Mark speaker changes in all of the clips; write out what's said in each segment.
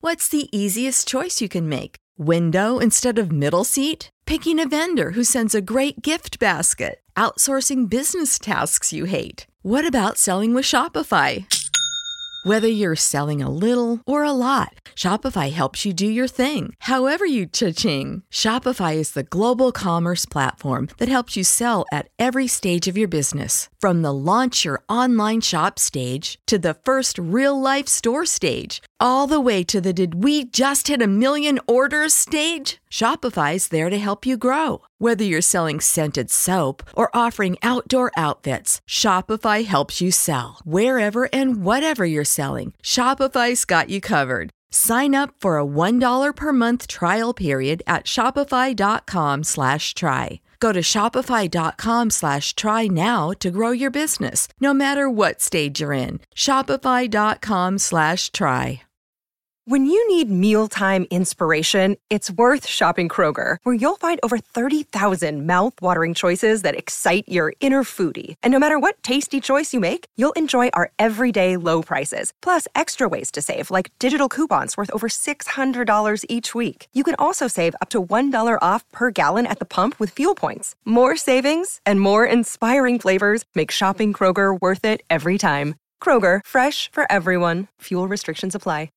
Speaker 1: What's the easiest choice you can make? Window instead of middle seat? Picking a vendor who sends a great gift basket? Outsourcing business tasks you hate? What about selling with Shopify? Whether you're selling a little or a lot, Shopify helps you do your thing, however you cha-ching. Shopify is the global commerce platform that helps you sell at every stage of your business. From the launch your online shop stage to the first real-life store stage, all the way to the did we just hit a million orders stage. Shopify's there to help you grow. Whether you're selling scented soap or offering outdoor outfits, Shopify helps you sell. Wherever and whatever you're selling, Shopify's got you covered. Sign up for a $1 per month trial period at shopify.com/try. Go to shopify.com/try now to grow your business, no matter what stage you're in. Shopify.com/try.
Speaker 2: When you need mealtime inspiration, it's worth shopping Kroger, where you'll find over 30,000 mouth-watering choices that excite your inner foodie. And no matter what tasty choice you make, you'll enjoy our everyday low prices, plus extra ways to save, like digital coupons worth over $600 each week. You can also save up to $1 off per gallon at the pump with fuel points. More savings and more inspiring flavors make shopping Kroger worth it every time. Kroger, fresh for everyone. Fuel restrictions apply.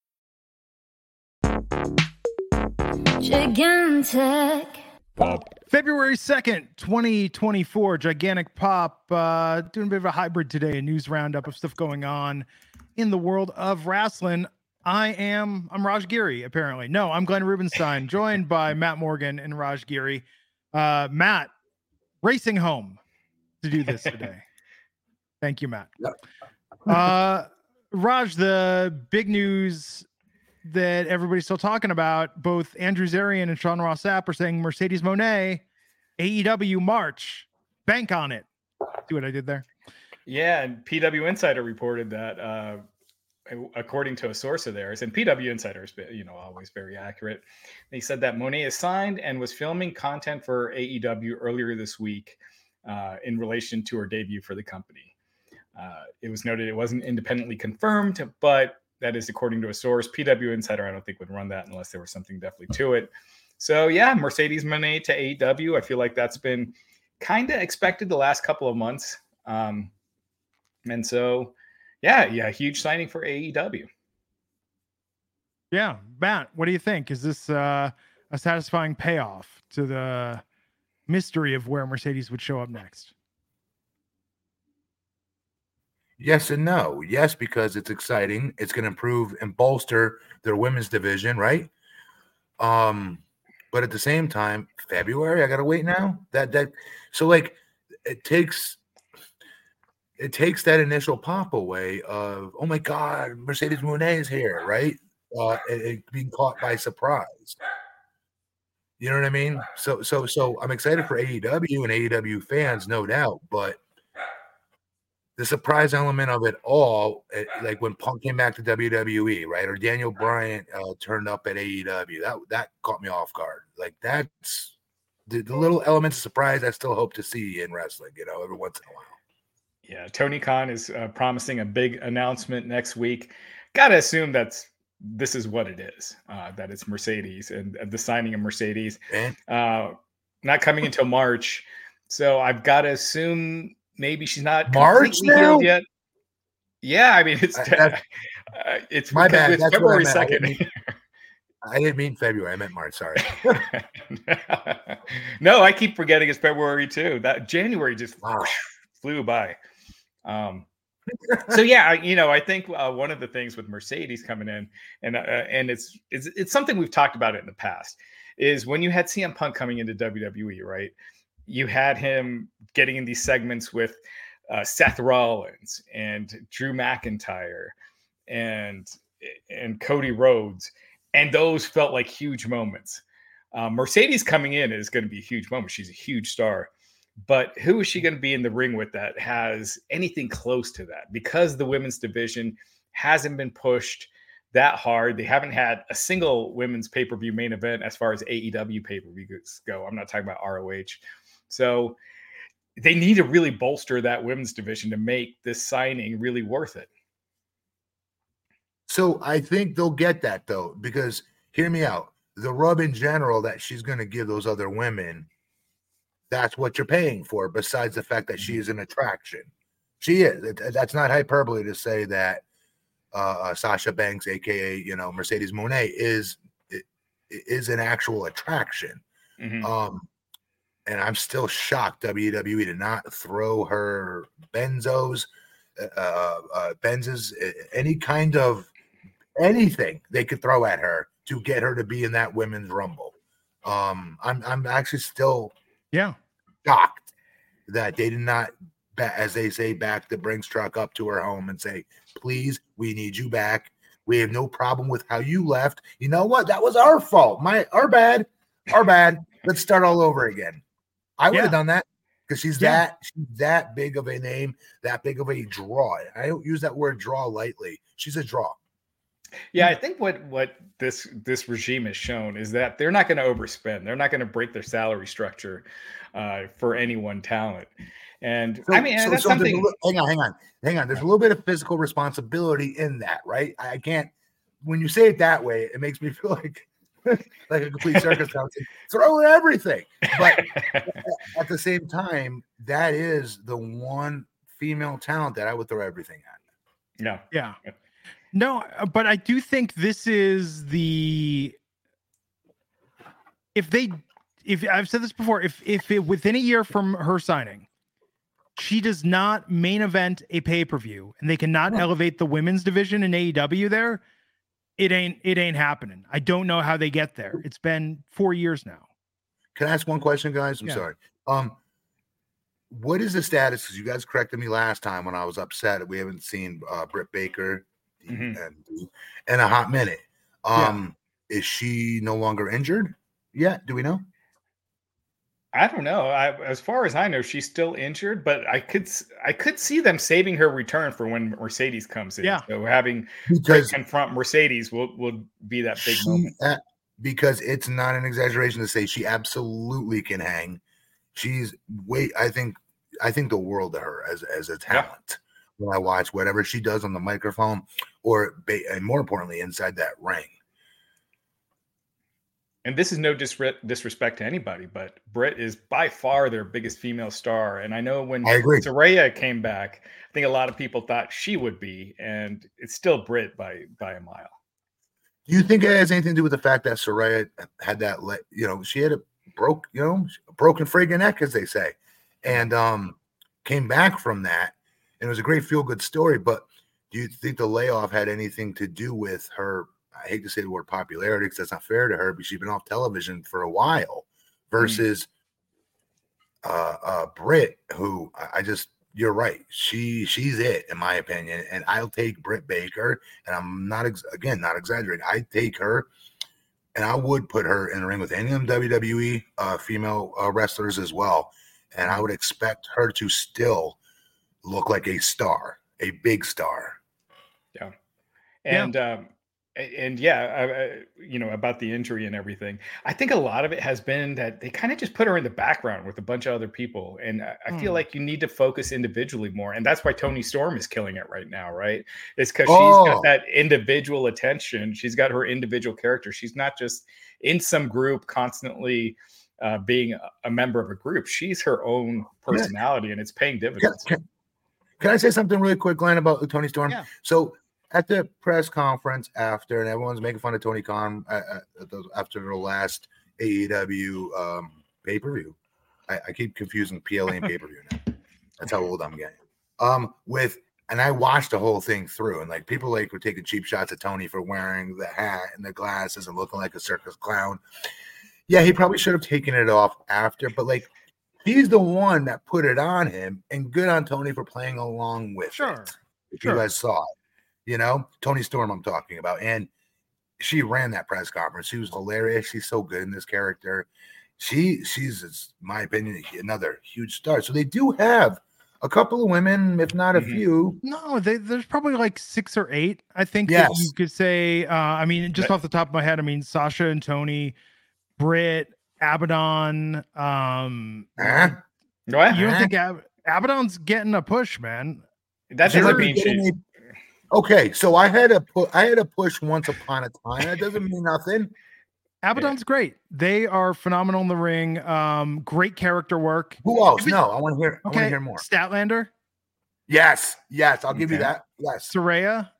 Speaker 3: Gigantic
Speaker 4: Pop. February 2nd, 2024, Gigantic Pop, doing a bit of a hybrid today, a news roundup of stuff going on in the world of wrestling. I'm Raj Giri, apparently. No, I'm Glenn Rubenstein, joined by Matt Morgan and Raj Giri. Matt, racing home to do this today. Thank you, Matt. Raj, the big news that everybody's still talking about, both Andrew Zarian and Sean Ross Sapp are saying Mercedes Moné, AEW March, bank on it. See what I did there?
Speaker 5: Yeah, and PW Insider reported that, according to a source of theirs, and PW Insider is, always very accurate. They said that Moné is signed and was filming content for AEW earlier this week in relation to her debut for the company. It was noted it wasn't independently confirmed, but that is according to a source. PW Insider, I don't think, would run that unless there was something definitely to it. So, yeah, Mercedes Moné to AEW. I feel like that's been kind of expected the last couple of months. And so, yeah, huge signing for AEW.
Speaker 4: Yeah, Matt, what do you think? Is this a satisfying payoff to the mystery of where Mercedes would show up next?
Speaker 6: Yes and no. Yes, because it's exciting. It's going to improve and bolster their women's division, right? But at the same time, February, I got to wait now. So like it takes that initial pop away of, oh my God, Mercedes Moné is here, right? It being caught by surprise. You know what I mean? So I'm excited for AEW and AEW fans, no doubt, but the surprise element of it all, like when Punk came back to WWE, right? Or Daniel Bryan turned up at AEW, that caught me off guard. Like that's the little elements of surprise I still hope to see in wrestling, every once in a while.
Speaker 5: Yeah, Tony Khan is promising a big announcement next week. Got to assume this is what it is, that it's Mercedes and the signing of Mercedes. Not coming until March. So I've got to assume maybe she's not
Speaker 6: March
Speaker 5: completely healed yet. Yeah, I mean, it's
Speaker 6: my bad.
Speaker 5: It's
Speaker 6: That's
Speaker 5: February 2nd.
Speaker 6: I didn't mean February. I meant March. Sorry.
Speaker 5: No, I keep forgetting it's February too. That January just flew by. So yeah, I think one of the things with Mercedes coming in, and it's something we've talked about it in the past, is when you had CM Punk coming into WWE, right? You had him getting in these segments with Seth Rollins and Drew McIntyre and Cody Rhodes, and those felt like huge moments. Mercedes coming in is going to be a huge moment. She's a huge star. But who is she going to be in the ring with that has anything close to that? Because the women's division hasn't been pushed that hard. They haven't had a single women's pay-per-view main event as far as AEW pay-per-views go. I'm not talking about ROH. So they need to really bolster that women's division to make this signing really worth it.
Speaker 6: So I think they'll get that though, because hear me out. The rub in general that she's going to give those other women, that's what you're paying for, besides the fact that she is an attraction. She is. That's not hyperbole to say that Sasha Banks, aka Mercedes Moné, is an actual attraction.
Speaker 5: Mm-hmm.
Speaker 6: And I'm still shocked WWE to not throw her Benzos, any kind of anything they could throw at her to get her to be in that women's rumble. I'm actually still shocked that they did not, as they say, back the Brinks truck up to her home and say, please, we need you back. We have no problem with how you left. You know what? That was our fault. Our bad. Let's start all over again. I would have done that because she's that big of a name, that big of a draw. I don't use that word draw lightly. She's a draw.
Speaker 5: Yeah, I think what this regime has shown is that they're not going to overspend. They're not going to break their salary structure for any one talent. And that's something.
Speaker 6: Hang on. There's a little bit of physical responsibility in that, right? I can't. When you say it that way, it makes me feel like a complete circus town. Throw everything, but at the same time, that is the one female talent that I would throw everything at.
Speaker 4: Yeah. No, but I do think this is if I've said this before, if it, within a year from her signing, she does not main event a pay-per-view and they cannot elevate the women's division in AEW there, it ain't happening. I don't know how they get there. It's been 4 years now.
Speaker 6: Can I ask one question, guys? I'm sorry. What is the status? Because you guys corrected me last time when I was upset. We haven't seen Britt Baker in a hot minute. Is she no longer injured yet? Do we know?
Speaker 5: I don't know. As far as I know, she's still injured, but I could see them saving her return for when Mercedes comes in.
Speaker 4: Yeah.
Speaker 5: So having Britt confront Mercedes will be that big moment.
Speaker 6: Because it's not an exaggeration to say she absolutely can hang. She's I think the world of her as a talent. Yeah. When I watch whatever she does on the microphone, and more importantly, inside that ring.
Speaker 5: And this is no disrespect to anybody, but Britt is by far their biggest female star. And I know when Saraya came back, I think a lot of people thought she would be, and it's still Britt by a mile.
Speaker 6: Do you think it has anything to do with the fact that Saraya had that, she had a broken friggin' neck, as they say, and came back from that, and it was a great feel-good story. But do you think the layoff had anything to do with her? I hate to say the word popularity because that's not fair to her, but she's been off television for a while versus Britt, who you're right. She's it, in my opinion. And I'll take Britt Baker, and I'm not exaggerating. I take her, and I would put her in the ring with any of them WWE female wrestlers as well. And I would expect her to still look like a star, a big star.
Speaker 5: Yeah. And about the injury and everything, I think a lot of it has been that they kind of just put her in the background with a bunch of other people. And I feel like you need to focus individually more. And that's why Toni Storm is killing it right now, right? It's because she's got that individual attention. She's got her individual character. She's not just in some group constantly being a member of a group. She's her own personality, and it's paying dividends.
Speaker 6: Can I say something really quick, Glenn, about Toni Storm?
Speaker 4: Yeah.
Speaker 6: So at the press conference after, and everyone's making fun of Tony Khan after the last AEW pay-per-view. I keep confusing PLA and pay-per-view now. That's how old I'm getting. And I watched the whole thing through, and people were taking cheap shots at Tony for wearing the hat and the glasses and looking like a circus clown. Yeah, he probably should have taken it off after, but he's the one that put it on him, and good on Tony for playing along with it. If you guys saw it. Toni Storm I'm talking about. And she ran that press conference. She was hilarious. She's so good in this character. She's, in my opinion, another huge star. So they do have a couple of women, if not a few.
Speaker 4: No, there's probably 6 or 8. I think that you could say, just off the top of my head, Sasha and Tony, Britt, Abaddon. You don't think Abaddon's getting a push, man?
Speaker 5: That doesn't mean
Speaker 6: Okay, so I had to push once upon a time. That doesn't mean nothing.
Speaker 4: Abaddon's great. They are phenomenal in the ring. Great character work.
Speaker 6: Who else? No, I want to hear.
Speaker 4: Okay,
Speaker 6: I want to hear more.
Speaker 4: Statlander.
Speaker 6: Yes, I'll give you that. Yes,
Speaker 4: Saraya.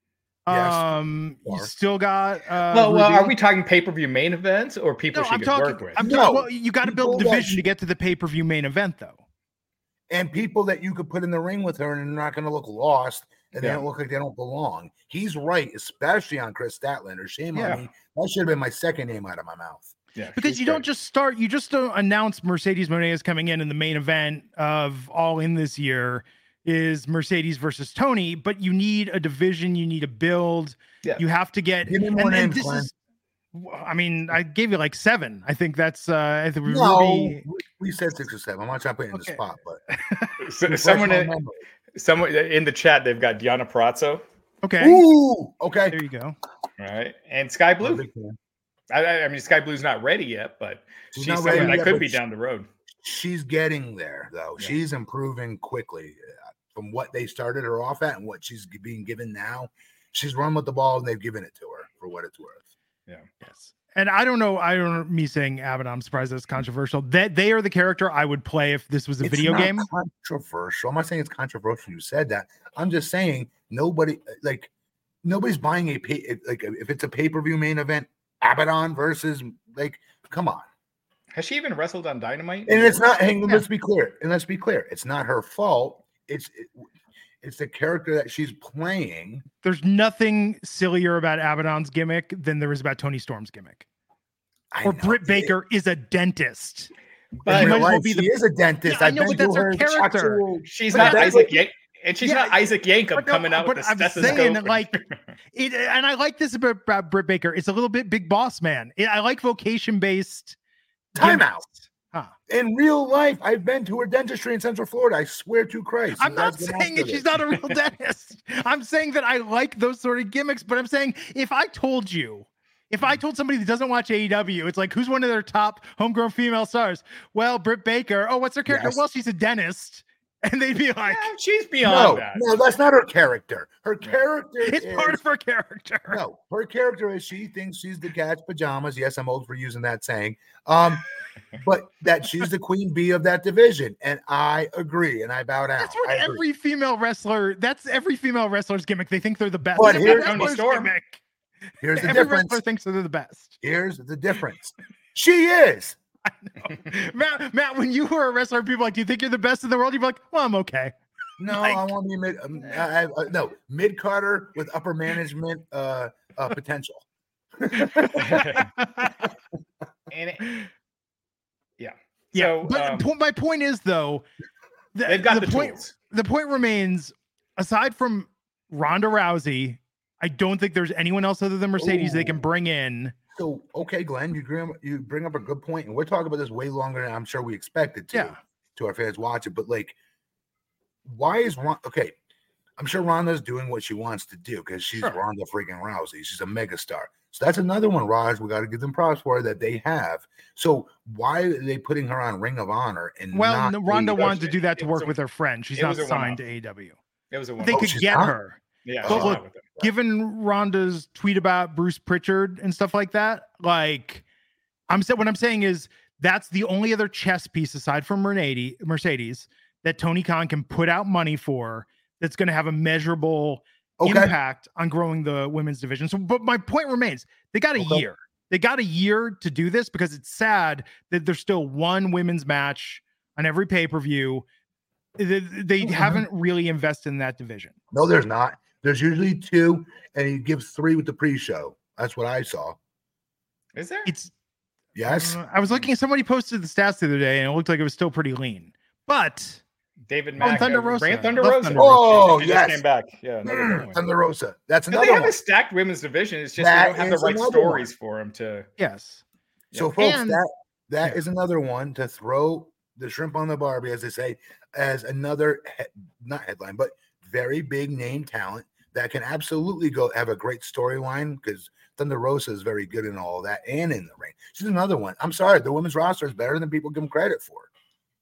Speaker 6: Yes.
Speaker 4: You still got.
Speaker 5: Well, are we talking pay-per-view main events or people she could work with?
Speaker 4: Well, you got to build a division to get to the pay-per-view main event, though.
Speaker 6: And people that you could put in the ring with her and they're not going to look lost and they don't look like they don't belong. He's right, especially on Chris Statlander. Shame on me. That should have been my second name out of my mouth.
Speaker 4: Yeah, because you don't just don't announce Mercedes Moné coming in the main event of All In this year is Mercedes versus Tony, but you need a division, you need a build. Yeah. You have to get.
Speaker 6: Give me more names, Glenn.
Speaker 4: I mean, I gave you like 7. I think that's. I think
Speaker 6: we said 6 or 7. I'm not trying to put you in the spot, but
Speaker 5: someone in the chat, they've got Diana Perazzo.
Speaker 4: Okay.
Speaker 6: Ooh. Okay.
Speaker 4: There you go.
Speaker 5: All right, and Sky Blue. I mean, Sky Blue's not ready yet, but she's someone that could be down the road.
Speaker 6: She's getting there, though. Yeah. She's improving quickly from what they started her off at and what she's being given now. She's run with the ball and they've given it to her for what it's worth.
Speaker 5: Yeah.
Speaker 4: Yes. And I don't know me saying Abaddon, I'm surprised that's controversial. That they are the character I would play if this was a video game.
Speaker 6: Controversial. I'm not saying it's controversial. You said that. I'm just saying nobody's buying if it's a pay-per-view main event, Abaddon versus come on.
Speaker 5: Has she even wrestled on Dynamite?
Speaker 6: And it's not. Let's be clear. It's not her fault. It's the character that she's playing.
Speaker 4: There's nothing sillier about Abaddon's gimmick than there is about Toni Storm's gimmick. Britt Baker is a dentist.
Speaker 6: But she is a dentist.
Speaker 4: Yeah, I know, but that's her character.
Speaker 5: She's not Isaac Yankem. And she's not Isaac Yankem coming out with a stethoscope.
Speaker 4: I'm saying, and I like this about Britt Baker. It's a little bit Big Boss Man. I like vocation-based
Speaker 6: timeout. Huh. In real life, I've been to her dentistry in Central Florida. I swear to Christ.
Speaker 4: I'm not saying she's not a real dentist. I'm saying that I like those sort of gimmicks, but I'm saying if I told somebody that doesn't watch AEW, it's like, who's one of their top homegrown female stars? Well, Britt Baker. Oh, what's her character? Yes. Well, she's a dentist. And they'd be like,
Speaker 5: she's beyond that.
Speaker 6: No, that's not her character. Her character
Speaker 4: is part of her character.
Speaker 6: No, her character is she thinks she's the cat's pajamas. Yes, I'm old for using that saying. But that she's the queen bee of that division. And I agree. And I bow down.
Speaker 4: That's what every female wrestler's gimmick. They think they're the best.
Speaker 6: But here's
Speaker 4: the
Speaker 6: difference.
Speaker 4: Every wrestler thinks they're the best.
Speaker 6: Here's the difference. She is.
Speaker 4: I know. Matt, when you were a wrestler, people like, do you think you're the best in the world? You'd be like, well, I'm okay.
Speaker 6: No, I want to be mid Carter with upper management potential.
Speaker 5: So,
Speaker 4: but my point is though,
Speaker 5: they've got the point. Tools.
Speaker 4: The point remains, aside from Ronda Rousey, I don't think there's anyone else other than Mercedes they can bring in.
Speaker 6: So, okay, Glenn, you bring up a good point, and we're talking about this way longer than I'm sure we expected to our fans watching. But why is okay? I'm sure Ronda's doing what she wants to do because she's Ronda freaking Rousey. She's a megastar. So that's another one, Raj. We got to give them props for that they have. So why are they putting her on Ring of Honor? And
Speaker 4: Ronda wanted to do that to work with her friend. She's not signed to AEW.
Speaker 5: It was a
Speaker 4: they could get her.
Speaker 5: Yeah,
Speaker 4: but look, given Ronda's tweet about Bruce Pritchard and stuff like that, what I'm saying is that's the only other chess piece aside from Mercedes that Tony Khan can put out money for that's going to have a measurable impact on growing the women's division. So, but my point remains, they got a year. They got a year to do this because it's sad that there's still one women's match on every pay-per-view. They haven't really invested in that division.
Speaker 6: No, there's not. There's usually 2, and he gives 3 with the pre-show. That's what I saw.
Speaker 5: Is there?
Speaker 6: Yes.
Speaker 4: I was looking. Somebody posted the stats the other day, and it looked like it was still pretty lean. But
Speaker 5: David Mack,
Speaker 4: Thunder Rosa.
Speaker 5: Brand Thunder Rosa.
Speaker 6: Oh,
Speaker 5: she
Speaker 6: yes.
Speaker 5: just came back. Yeah,
Speaker 6: Thunder Rosa. That's another
Speaker 5: they
Speaker 6: one.
Speaker 5: have a stacked women's division. It's just they don't have the right stories for them to.
Speaker 4: Yes.
Speaker 6: So, folks, that is another one to throw the shrimp on the barbie, as they say, as another not headline, but very big name talent that can absolutely go have a great storyline because Thunder Rosa is very good in all of that and in the ring. She's another one. I'm sorry, the women's roster is better than people give them credit for.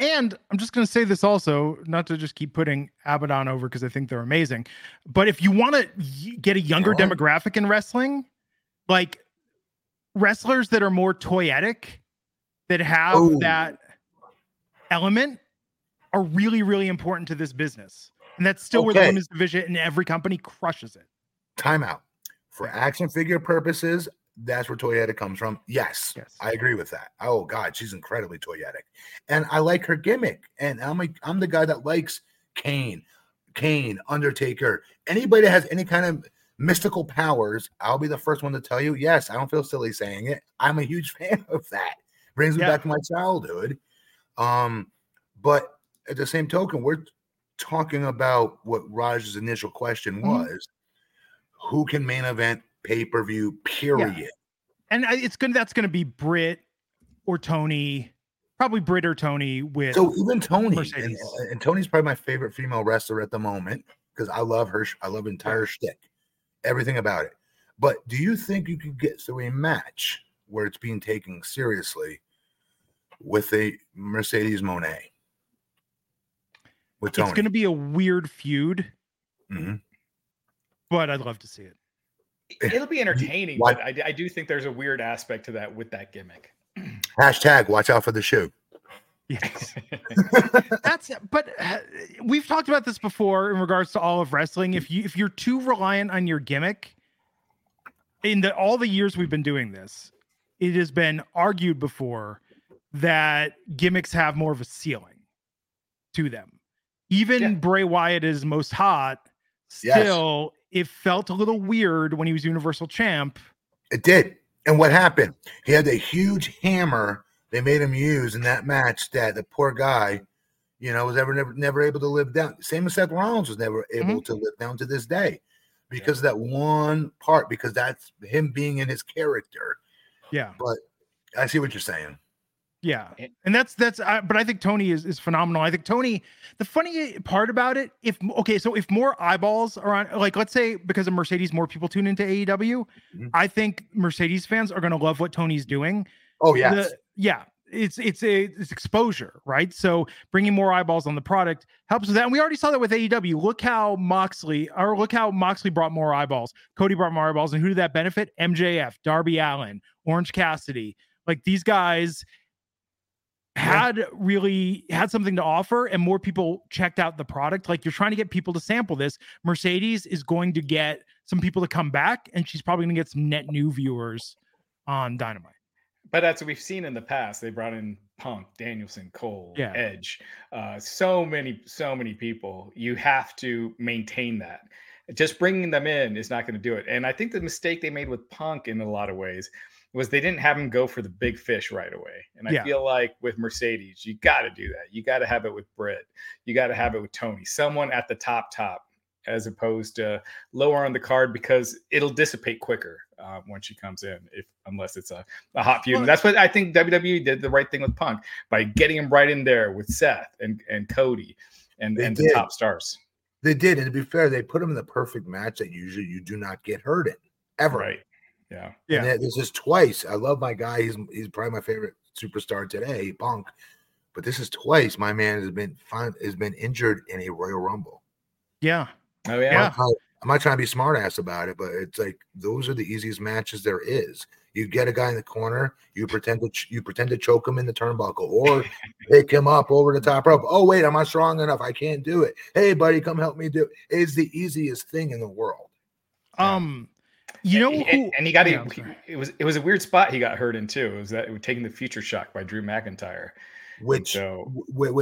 Speaker 4: And I'm just going to say this also, not to just keep putting Abaddon over because I think they're amazing, but if you want to get a younger demographic in wrestling, like wrestlers that are more toyetic, that have that element, are really, really important to this business. And that's still where the women's division in every company crushes it.
Speaker 6: Timeout. For action figure purposes, that's where toyetic comes from. Yes, I agree with that. Oh God, she's incredibly toyetic, and I like her gimmick. And I'm the guy that likes Kane, Undertaker, anybody that has any kind of mystical powers. I'll be the first one to tell you, yes, I don't feel silly saying it. I'm a huge fan of that. Brings me back to my childhood. But at the same token, we're talking about what Raj's initial question was: who can main event pay-per-view, period.
Speaker 4: Yeah. And that's gonna be Britt or Tony, probably Britt or Tony with
Speaker 6: even Tony. And Tony's probably my favorite female wrestler at the moment because I love her. I love entire shtick, everything about it. But do you think you could get through a match where it's being taken seriously with a Mercedes Moné? With Tony?
Speaker 4: It's gonna be a weird feud, but I'd love to see it.
Speaker 5: It'll be entertaining, but I do think there's a weird aspect to that with that gimmick.
Speaker 6: Hashtag watch out for the shoe.
Speaker 4: Yes. But we've talked about this before in regards to all of wrestling. If you're too reliant on your gimmick, all the years we've been doing this, it has been argued before that gimmicks have more of a ceiling to them. Even Bray Wyatt is most hot. Still, it felt a little weird when he was Universal Champ.
Speaker 6: It did. And what happened? He had a huge hammer they made him use in that match that the poor guy, was never able to live down. Same as Seth Rollins was never able to live down to this day because of that one part, because that's him being in his character. Yeah. But I see what you're saying.
Speaker 4: Yeah. And that's but I think Tony is phenomenal. I think Tony, the funny part about it, if more eyeballs are on, like, let's say because of Mercedes, more people tune into AEW, I think Mercedes fans are going to love what Tony's doing.
Speaker 6: Oh, yes.
Speaker 4: It's exposure, right? So bringing more eyeballs on the product helps with that. And we already saw that with AEW. Look how Moxley brought more eyeballs. Cody brought more eyeballs. And who did that benefit? MJF, Darby Allin, Orange Cassidy. Like, these guys had something to offer, and more people checked out the product. Like, you're trying to get people to sample this. Mercedes is going to get some people to come back, and she's probably going to get some net new viewers on Dynamite.
Speaker 5: But that's what we've seen in the past. They brought in Punk, Danielson, Cole, Edge, so many people. You have to maintain that. Just bringing them in is not going to do it. And I think the mistake they made with Punk in a lot of ways was they didn't have him go for the big fish right away. And I feel like with Mercedes, you got to do that. You got to have it with Britt. You got to have it with Tony, someone at the top, as opposed to lower on the card, because it'll dissipate quicker when she comes in, unless it's a hot feud. And that's what I think WWE did the right thing with Punk by getting him right in there with Seth and Cody and the top stars.
Speaker 6: They did. And to be fair, they put him in the perfect match that usually you do not get hurt in ever.
Speaker 5: Right. Yeah.
Speaker 6: And this is twice. I love my guy. He's probably my favorite superstar today, Punk. But this is twice my man has been injured in a Royal Rumble.
Speaker 4: Yeah.
Speaker 5: Oh yeah.
Speaker 6: I'm not trying to be smart ass about it, but it's like those are the easiest matches there is. You get a guy in the corner, you pretend to choke him in the turnbuckle, or pick him up over the top rope. Oh wait, I'm not strong enough. I can't do it. Hey buddy, come help me do it. It's the easiest thing in the world.
Speaker 4: You know,
Speaker 5: and he got it was a weird spot he got hurt in too. It was taking the Future Shock by Drew McIntyre,
Speaker 6: which and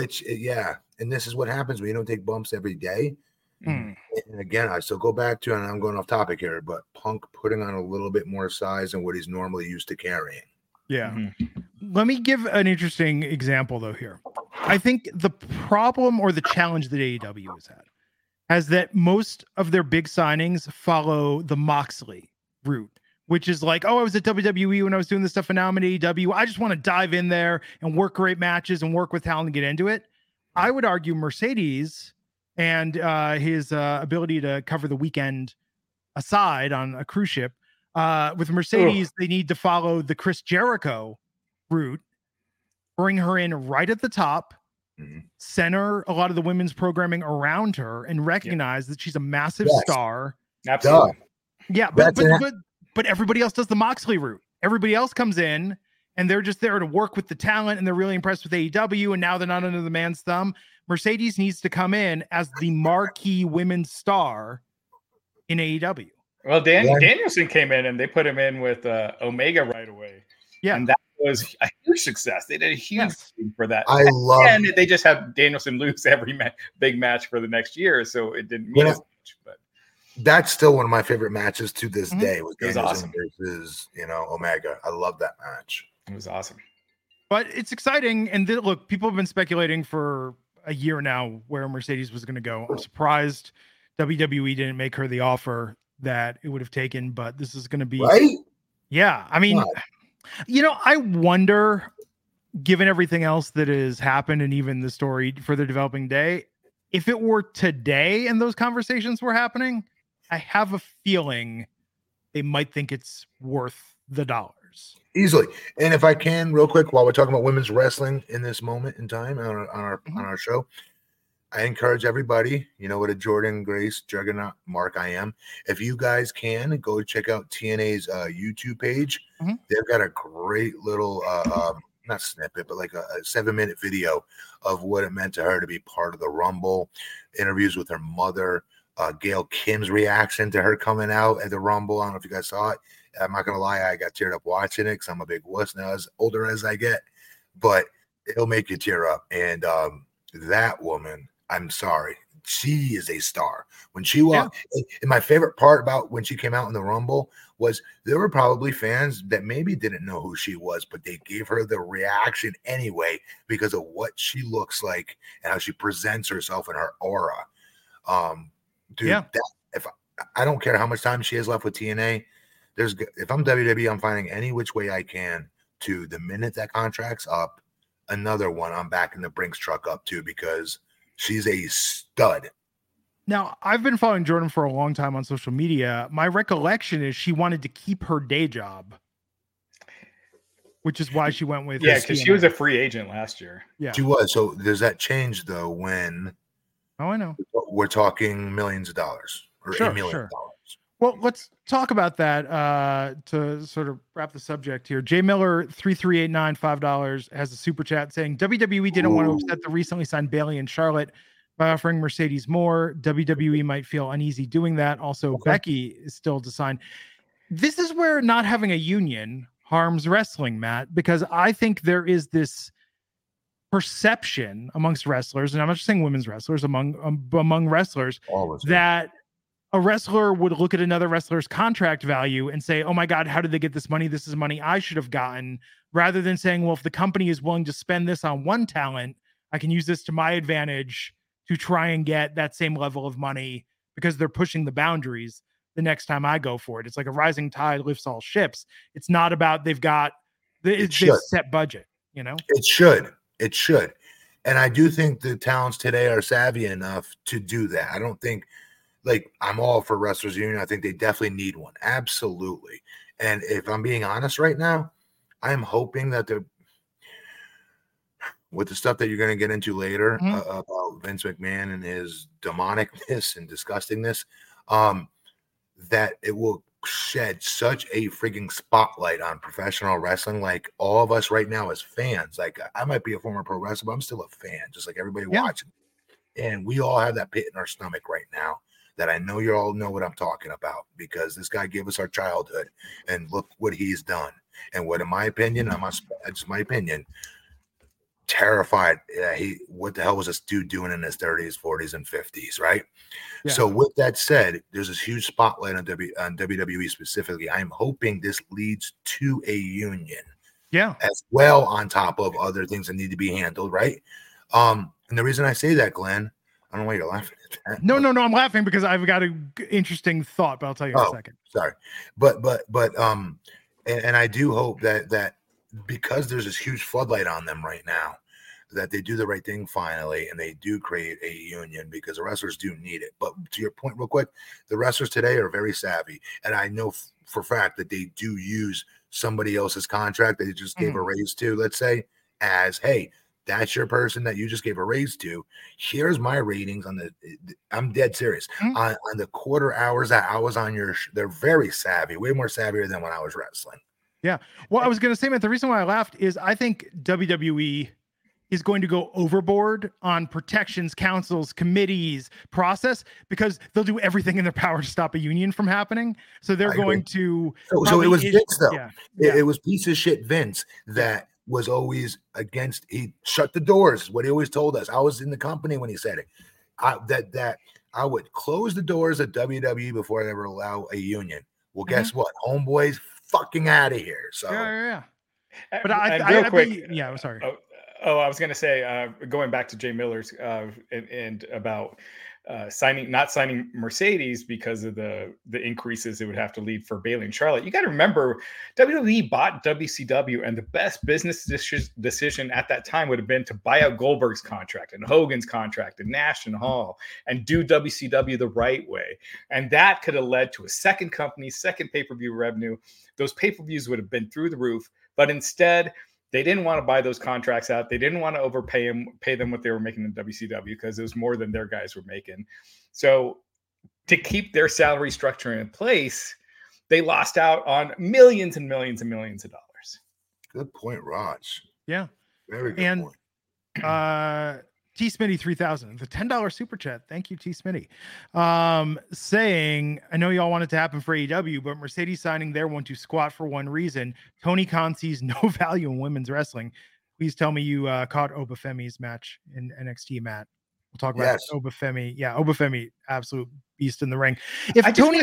Speaker 6: this is what happens when you don't take bumps every day. And again, I still go back to, and I'm going off topic here, but Punk putting on a little bit more size than what he's normally used to carrying.
Speaker 4: Yeah. Let me give an interesting example though here. I think the problem or the challenge that AEW has had is that most of their big signings follow the Moxley route, which is like, oh, I was at WWE when I was doing this stuff, and now I'm at AEW. I just want to dive in there and work great matches and work with talent and get into it. I would argue Mercedes and his ability to cover the weekend aside on a cruise ship, with Mercedes, they need to follow the Chris Jericho route, bring her in right at the top, center a lot of the women's programming around her and recognize that she's a massive star.
Speaker 5: Absolutely.
Speaker 4: Yeah, but everybody else does the Moxley route. Everybody else comes in and they're just there to work with the talent and they're really impressed with AEW and now they're not under the man's thumb. Mercedes needs to come in as the marquee women's star in AEW.
Speaker 5: Well, Danielson came in and they put him in with Omega right away.
Speaker 4: Yeah.
Speaker 5: And that was a huge success. They did a huge thing for that.
Speaker 6: And
Speaker 5: they just have Danielson lose every big match for the next year. So it didn't mean as much, but
Speaker 6: that's still one of my favorite matches to this day with Danielson
Speaker 5: awesome.
Speaker 6: versus, Omega. I love that match.
Speaker 5: It was awesome.
Speaker 4: But it's exciting. And look, people have been speculating for a year now where Mercedes was going to go. I'm surprised WWE didn't make her the offer that it would have taken, but this is going to be
Speaker 6: right.
Speaker 4: Yeah. I mean, I wonder, given everything else that has happened and even the story further developing day, if it were today and those conversations were happening, I have a feeling they might think it's worth the dollars.
Speaker 6: Easily. And if I can, real quick, while we're talking about women's wrestling in this moment in time on our show, I encourage everybody, what a Jordan Grace juggernaut mark I am. If you guys can, go check out TNA's YouTube page. They've got a great little, not snippet, but like a 7-minute video of what it meant to her to be part of the Rumble, interviews with her mother, Gail Kim's reaction to her coming out at the Rumble. I don't know if you guys saw it. I'm not going to lie, I got teared up watching it because I'm a big wuss now as older as I get, but it'll make you tear up. And that woman, I'm sorry, she is a star. When she walked, and my favorite part about when she came out in the Rumble was there were probably fans that maybe didn't know who she was, but they gave her the reaction anyway because of what she looks like and how she presents herself and her aura. If I don't care how much time she has left with TNA, if I'm WWE, I'm finding any which way I can to the minute that contract's up, another one I'm backing the Brinks truck up to because she's a stud.
Speaker 4: Now, I've been following Jordan for a long time on social media. My recollection is she wanted to keep her day job, which is why she went with
Speaker 5: because she was a free agent last year.
Speaker 4: Yeah,
Speaker 6: she was. So does that change though when?
Speaker 4: Oh, I know.
Speaker 6: We're talking millions of dollars or $1 million.
Speaker 4: Well, let's talk about that to sort of wrap the subject here. Jay Miller 3389 $5 has a super chat saying WWE didn't want to upset the recently signed Bayley and Charlotte by offering Mercedes more. WWE might feel uneasy doing that. Also, Becky is still to sign. This is where not having a union harms wrestling, Matt, because I think there is this perception amongst wrestlers, and I'm not just saying women's wrestlers, among wrestlers, that a wrestler would look at another wrestler's contract value and say, oh my God, how did they get this money? This is money I should have gotten, rather than saying, well, if the company is willing to spend this on one talent, I can use this to my advantage to try and get that same level of money because they're pushing the boundaries the next time I go for it. It's like a rising tide lifts all ships. It's not about they've got this set budget,
Speaker 6: It should. And I do think the talents today are savvy enough to do that. I don't think, I'm all for wrestlers union. I think they definitely need one. Absolutely. And if I'm being honest right now, I'm hoping that with the stuff that you're going to get into later about Vince McMahon and his demonicness and disgustingness, that it will shed such a freaking spotlight on professional wrestling. Like all of us right now as fans, I might be a former pro wrestler, but I'm still a fan, just like everybody watching. And we all have that pit in our stomach right now that I know you all know what I'm talking about, because this guy gave us our childhood and look what he's done. And what, in my opinion, it's my opinion, terrified. What the hell was this dude doing in his 30s, 40s, and 50s, right? Yeah. So with that said, there's this huge spotlight on WWE specifically. I'm hoping this leads to a union, as well, on top of other things that need to be handled, right? And the reason I say that, Glenn, I don't know why you're laughing at that.
Speaker 4: No, I'm laughing because I've got an interesting thought, but I'll tell you in a second.
Speaker 6: Sorry, but and I do hope that because there's this huge floodlight on them right now, that they do the right thing finally, and they do create a union, because the wrestlers do need it. But to your point real quick, the wrestlers today are very savvy, and I know for a fact that they do use somebody else's contract that they just gave a raise to, let's say, as, hey, that's your person that you just gave a raise to. Here's my ratings on the. I'm dead serious on the quarter hours that I was on your. They're very savvy, way more savvier than when I was wrestling.
Speaker 4: Yeah. Well, I was going to say, Matt, the reason why I laughed is I think WWE is going to go overboard on protections, councils, committees, process, because they'll do everything in their power to stop a union from happening. So they're going to.
Speaker 6: So it was Vince, though.
Speaker 4: Yeah.
Speaker 6: It was piece of shit Vince that was always against. He shut the doors. What he always told us. I was in the company when he said it. That I would close the doors at WWE before they ever allow a union. Well, guess what? Homeboys fucking out of here. So
Speaker 4: yeah. But
Speaker 5: real quick,
Speaker 4: I'm sorry.
Speaker 5: I was going to say, going back to Jay Miller's and about not signing Mercedes because of the increases it would have to lead for Bayley and Charlotte. You got to remember, WWE bought WCW, and the best business decision at that time would have been to buy out Goldberg's contract and Hogan's contract and Nash and Hall and do WCW the right way. And that could have led to a second company, second pay-per-view revenue. Those pay-per-views would have been through the roof, but instead, they didn't want to buy those contracts out. They didn't want to pay them what they were making in WCW because it was more than their guys were making. So to keep their salary structure in place, they lost out on millions and millions and millions of dollars.
Speaker 6: Good point, Raj.
Speaker 4: Yeah.
Speaker 6: Very good point.
Speaker 4: T Smitty 3000, the $10 super chat. Thank you, T Smitty. Saying, I know y'all want it to happen for AEW, but Mercedes signing there won't do squat for one reason. Tony Khan sees no value in women's wrestling. Please tell me you caught Obafemi's match in NXT, Matt. We'll talk about Obafemi. Yeah, Obafemi, absolute beast in the ring. If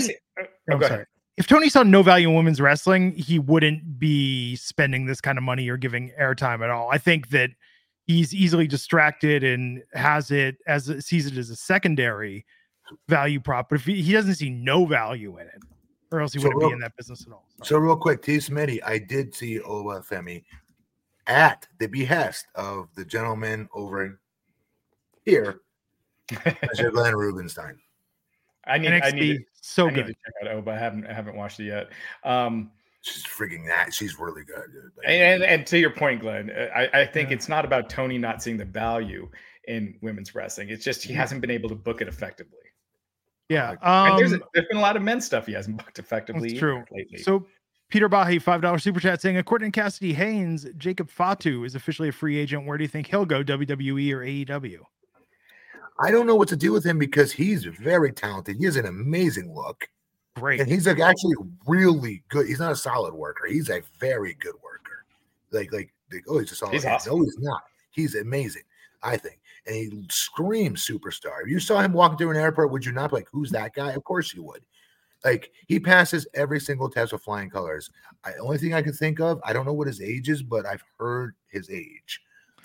Speaker 4: Tony saw no value in women's wrestling, he wouldn't be spending this kind of money or giving airtime at all. I think that he's easily distracted and sees it as a secondary value prop. But if he doesn't see no value in it, or else he wouldn't be in that business at all.
Speaker 6: So real quick, T. Smitty, I did see Obafemi at the behest of the gentleman over here, Mr. Glenn Rubenstein.
Speaker 5: I need to
Speaker 4: good.
Speaker 5: check out Oba. I haven't watched it yet.
Speaker 6: She's freaking that. She's really good, dude.
Speaker 5: And to your point, Glenn, I think it's not about Tony not seeing the value in women's wrestling. It's just he hasn't been able to book it effectively.
Speaker 4: Yeah.
Speaker 5: And there's been a lot of men's stuff he hasn't booked effectively.
Speaker 4: That's true.
Speaker 5: Lately.
Speaker 4: So Peter Bahi, $5 super chat saying, according to Cassidy Haynes, Jacob Fatu is officially a free agent. Where do you think he'll go, WWE or AEW?
Speaker 6: I don't know what to do with him because he's very talented. He has an amazing look.
Speaker 4: Great.
Speaker 6: And he's actually really good. He's not a solid worker. He's a very good worker. He's a solid.
Speaker 5: He's awesome.
Speaker 6: No, he's not. He's amazing, I think. And he screams superstar. If you saw him walking through an airport, would you not be like, who's that guy? Of course you would. Like, he passes every single test with flying colors. The only thing I can think of, I don't know what his age is, but I've heard his age.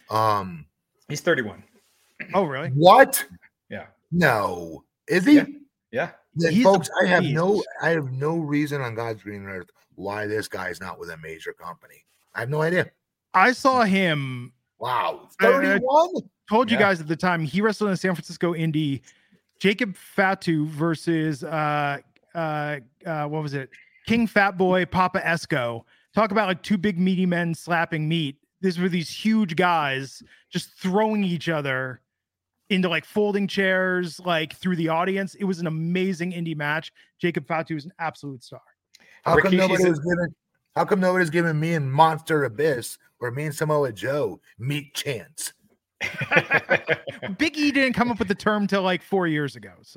Speaker 5: He's 31.
Speaker 4: Oh, really?
Speaker 6: What?
Speaker 5: Yeah.
Speaker 6: No. Is he?
Speaker 5: Yeah.
Speaker 6: Then, folks, I have no reason on God's green earth why this guy is not with a major company. I have no idea.
Speaker 4: I saw him.
Speaker 6: Wow. 31?
Speaker 4: Told you guys at the time he wrestled in San Francisco Indie. Jacob Fatu versus what was it? King Fat Boy, Papa Esco. Talk about like two big meaty men slapping meat. These were these huge guys just throwing each other into like folding chairs, like through the audience. It was an amazing indie match. Jacob Fatu is an absolute star.
Speaker 6: How come nobody's giving me and Monster Abyss or me and Samoa Joe meat chance?
Speaker 4: Big E didn't come up with the term till like 4 years ago. So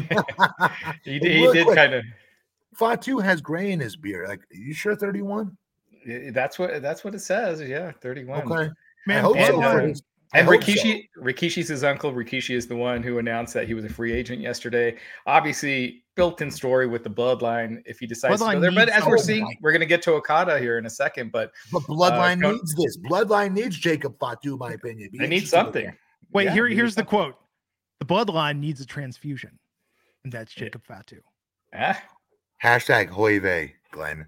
Speaker 5: he did kind of.
Speaker 6: Fatu has gray in his beard. Like, are you sure 31?
Speaker 5: That's what it says. Yeah, 31.
Speaker 6: Okay.
Speaker 4: Man,
Speaker 6: I hope so.
Speaker 5: And Rikishi's his uncle. Rikishi is the one who announced that he was a free agent yesterday. Obviously, built-in story with the bloodline. If he decides to go there, but as we're seeing, we're going to get to Okada here in a second. But
Speaker 6: bloodline needs this. Bloodline needs Jacob Fatu, in my opinion.
Speaker 5: They need something.
Speaker 4: Wait, here's the quote: "The bloodline needs a transfusion," and that's Jacob Fatu.
Speaker 6: Hashtag Hoive, Glenn.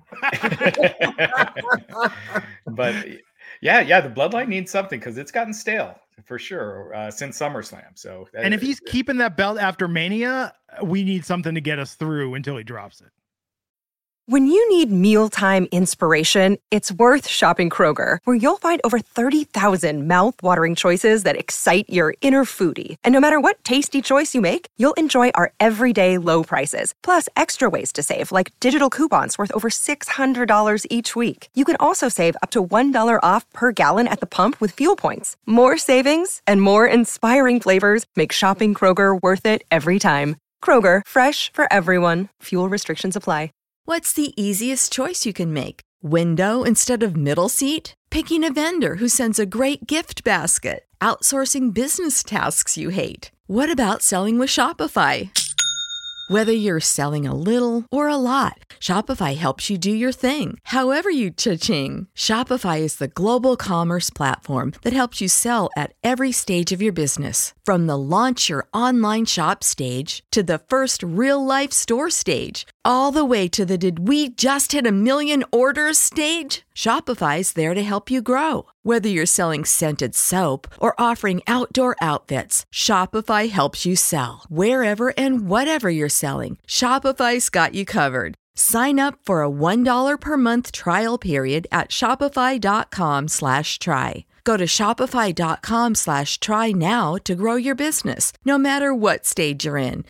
Speaker 5: But yeah, the bloodline needs something because it's gotten stale for sure since SummerSlam. So,
Speaker 4: and if he's keeping that belt after Mania, we need something to get us through until he drops it.
Speaker 2: When you need mealtime inspiration, it's worth shopping Kroger, where you'll find over 30,000 mouth-watering choices that excite your inner foodie. And no matter what tasty choice you make, you'll enjoy our everyday low prices, plus extra ways to save, like digital coupons worth over $600 each week. You can also save up to $1 off per gallon at the pump with fuel points. More savings and more inspiring flavors make shopping Kroger worth it every time. Kroger, fresh for everyone. Fuel restrictions apply.
Speaker 1: What's the easiest choice you can make? Window instead of middle seat? Picking a vendor who sends a great gift basket? Outsourcing business tasks you hate? What about selling with Shopify? Whether you're selling a little or a lot, Shopify helps you do your thing, however you cha-ching. Shopify is the global commerce platform that helps you sell at every stage of your business. From the launch your online shop stage to the first real-life store stage, all the way to the did we just hit a million orders stage. Shopify's there to help you grow. Whether you're selling scented soap or offering outdoor outfits, Shopify helps you sell. Wherever and whatever you're selling, Shopify's got you covered. Sign up for a $1 per month trial period at shopify.com/try. Go to shopify.com/try now to grow your business, no matter what stage you're in.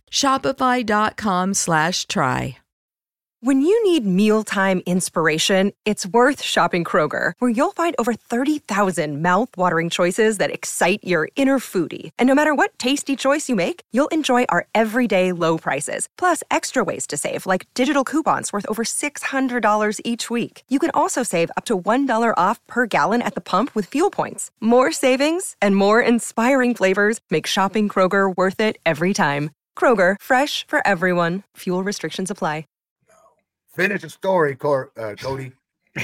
Speaker 1: Shopify.com/try.
Speaker 2: When you need mealtime inspiration, it's worth shopping Kroger, where you'll find over 30,000 mouth-watering choices that excite your inner foodie. And no matter what tasty choice you make, you'll enjoy our everyday low prices, plus extra ways to save, like digital coupons worth over $600 each week. You can also save up to $1 off per gallon at the pump with fuel points. More savings and more inspiring flavors make shopping Kroger worth it every time. Kroger, fresh for everyone. Fuel restrictions apply.
Speaker 6: Finish the story, Cody.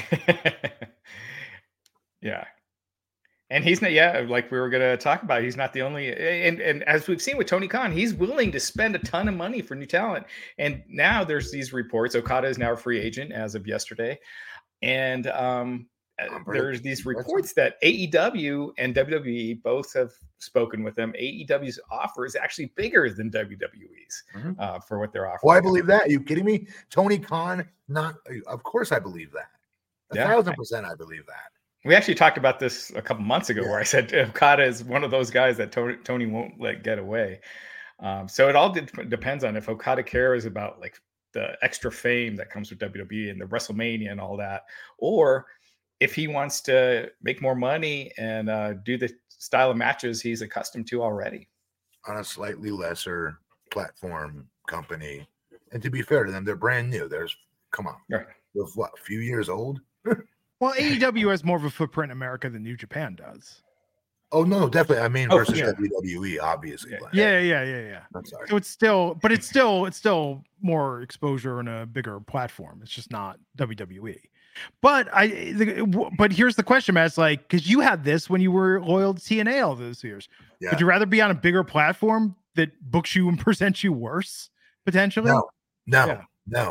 Speaker 5: Yeah. And he's not, like we were going to talk about, he's not the only, and as we've seen with Tony Khan, he's willing to spend a ton of money for new talent. And now there's these reports. Okada is now a free agent as of yesterday. And there's these reports that AEW and WWE both have spoken with them. AEW's offer is actually bigger than WWE's for what they're offering.
Speaker 6: Well, I believe that. Are you kidding me? Tony Khan, of course I believe that. 1,000% I believe that.
Speaker 5: We actually talked about this a couple months ago where I said Okada is one of those guys that Tony won't let get away. So it all depends on if Okada cares about like the extra fame that comes with WWE and the WrestleMania and all that, or if he wants to make more money and do the style of matches he's accustomed to already.
Speaker 6: On a slightly lesser platform company. And to be fair to them, they're brand new. Come on.
Speaker 5: Right.
Speaker 6: They're what, a few years old?
Speaker 4: Well, AEW has more of a footprint in America than New Japan does.
Speaker 6: Oh, no, definitely. I mean, versus WWE, obviously.
Speaker 4: Yeah.
Speaker 6: I'm sorry.
Speaker 4: So it's still more exposure and a bigger platform. It's just not WWE. But here's the question, Matt. It's like, because you had this when you were loyal to TNA all those years. Yeah. Would you rather be on a bigger platform that books you and presents you worse potentially?
Speaker 6: No.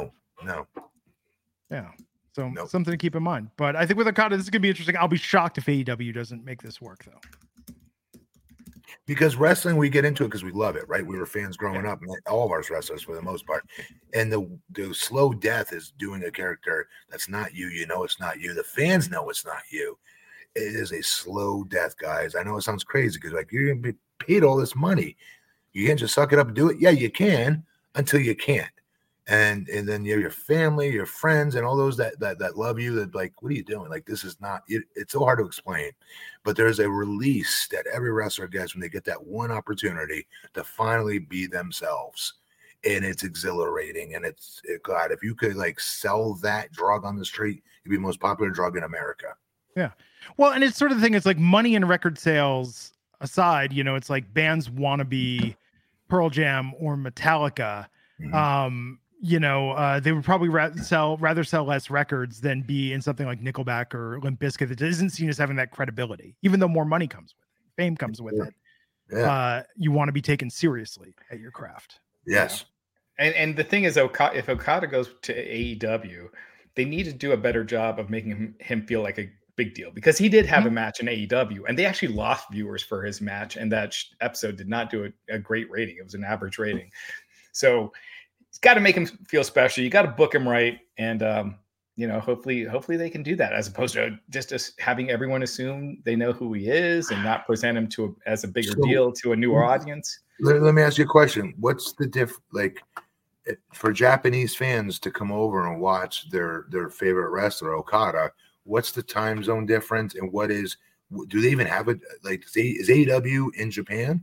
Speaker 4: Yeah. So something to keep in mind. But I think with Okada, this is gonna be interesting. I'll be shocked if AEW doesn't make this work though.
Speaker 6: Because wrestling, we get into it because we love it, right? We were fans growing up, and all of our wrestlers for the most part. And the slow death is doing a character that's not you. You know it's not you. The fans know it's not you. It is a slow death, guys. I know it sounds crazy because like you're gonna be paid all this money. You can't just suck it up and do it. Yeah, you can until you can't. And then you have your family, your friends, and all those that love you. That like, what are you doing? Like, this is not. It's so hard to explain, but there's a release that every wrestler gets when they get that one opportunity to finally be themselves, and it's exhilarating. And God, if you could like sell that drug on the street, it'd be the most popular drug in America.
Speaker 4: Yeah, well, and it's sort of the thing. It's like money and record sales aside, it's like bands want to be Pearl Jam or Metallica. Mm-hmm. They would probably rather sell less records than be in something like Nickelback or Limp Bizkit that isn't seen as having that credibility, even though more money comes with it, fame comes with it. Yeah. You want to be taken seriously at your craft.
Speaker 6: Yes.
Speaker 5: And the thing is, if Okada goes to AEW, they need to do a better job of making him feel like a big deal, because he did have a match in AEW and they actually lost viewers for his match. And that episode did not do a great rating. It was an average rating. So got to make him feel special. You got to book him right, and hopefully they can do that, as opposed to just having everyone assume they know who he is and not present him as a bigger deal to a newer audience.
Speaker 6: Let me ask you a question. What's the for Japanese fans to come over and watch their favorite wrestler Okada? What's the time zone difference, and do they even have it? Like, is AEW in Japan?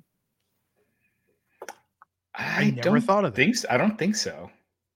Speaker 4: I never thought of
Speaker 5: that. I don't think so.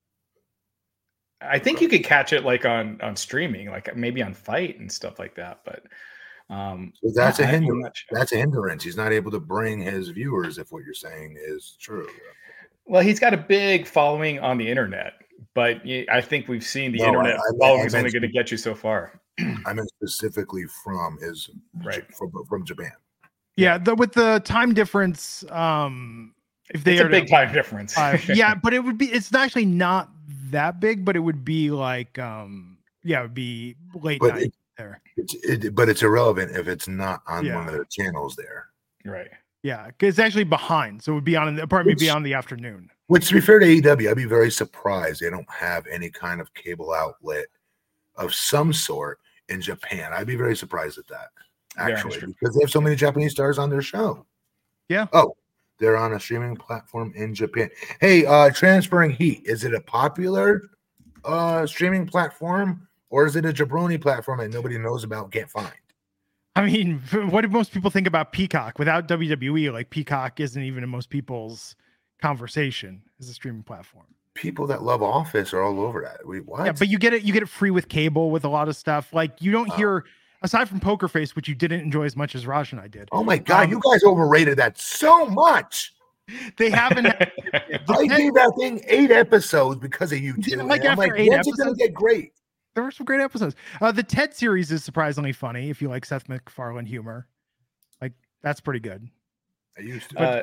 Speaker 5: I think you could catch it like on streaming, like maybe on Fight and stuff like that. But
Speaker 6: so that's a hindrance. That's a hindrance. He's not able to bring his viewers, if what you're saying is true.
Speaker 5: Well, he's got a big following on the internet, but I think we've seen the internet following is only going to get you so far.
Speaker 6: I meant specifically from Japan.
Speaker 4: Yeah, with the time difference, if they
Speaker 5: it's a big time difference.
Speaker 4: Yeah, but it's actually not that big, but it would be like it would be late night there.
Speaker 6: But it's irrelevant if it's not on one of their channels there.
Speaker 5: Right.
Speaker 4: Yeah, because it's actually behind, so it would be on the afternoon.
Speaker 6: Which, to be fair to AEW, I'd be very surprised they don't have any kind of cable outlet of some sort in Japan. I'd be very surprised at that, actually, because they have so many Japanese stars on their show.
Speaker 4: Yeah.
Speaker 6: Oh, they're on a streaming platform in Japan. Hey, Transferring Heat, is it a popular streaming platform, or is it a jabroni platform that nobody knows about, can't find?
Speaker 4: I mean, what do most people think about Peacock? Without WWE, like, Peacock isn't even in most people's conversation as a streaming platform.
Speaker 6: People that love Office are all over that. What?
Speaker 4: Yeah, but you get it free with cable with a lot of stuff. Like, you don't hear, aside from Poker Face, which you didn't enjoy as much as Raj and I did.
Speaker 6: Oh my God, you guys overrated that so much.
Speaker 4: They haven't.
Speaker 6: I gave that thing 8 episodes because of you two.
Speaker 4: Didn't like after 8 episodes?
Speaker 6: It's going to get great.
Speaker 4: There were some great episodes. The Ted series is surprisingly funny if you like Seth MacFarlane humor. Like, that's pretty good.
Speaker 6: I used to.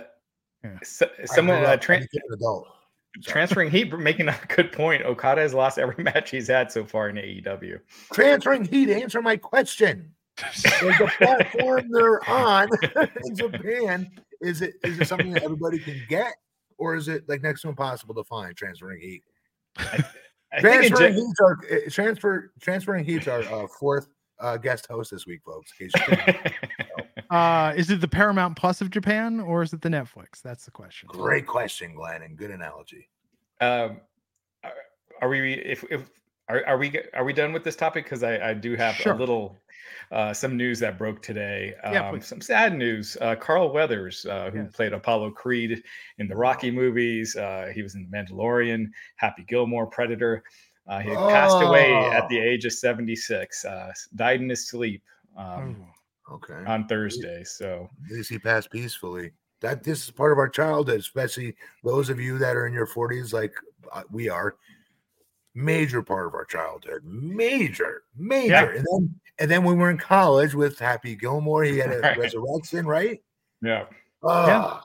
Speaker 5: Transferring Heat, making a good point. Okada has lost every match he's had so far in AEW.
Speaker 6: Transferring Heat, answer my question. There's a platform they're on in Japan. Is it something that everybody can get, or is it like next to impossible to find? Transferring Heat. Transferring Heat's our fourth guest host this week, folks. Is
Speaker 4: it the Paramount Plus of Japan, or is it the Netflix? That's the question.
Speaker 6: Great question, Glenn, and good analogy.
Speaker 5: Are we done with this topic? Because I do have a little some news that broke today. Some sad news. Carl Weathers, who played Apollo Creed in the Rocky movies, he was in The Mandalorian, Happy Gilmore, Predator. He passed away at the age of 76. Died in his sleep. On Thursday. So
Speaker 6: at least he passed peacefully. This is part of our childhood, especially those of you that are in your 40s, like we are. Major part of our childhood. Major. Yeah. And then when we were in college with Happy Gilmore, he had a resurrection, right?
Speaker 5: Yeah.
Speaker 6: Man.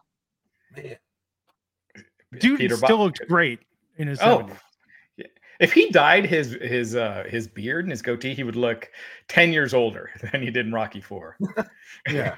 Speaker 4: Dude
Speaker 5: Peter
Speaker 4: still looked great in his 70s.
Speaker 5: If he dyed his beard and his goatee, he would look 10 years older than he did in Rocky IV.
Speaker 6: Yeah.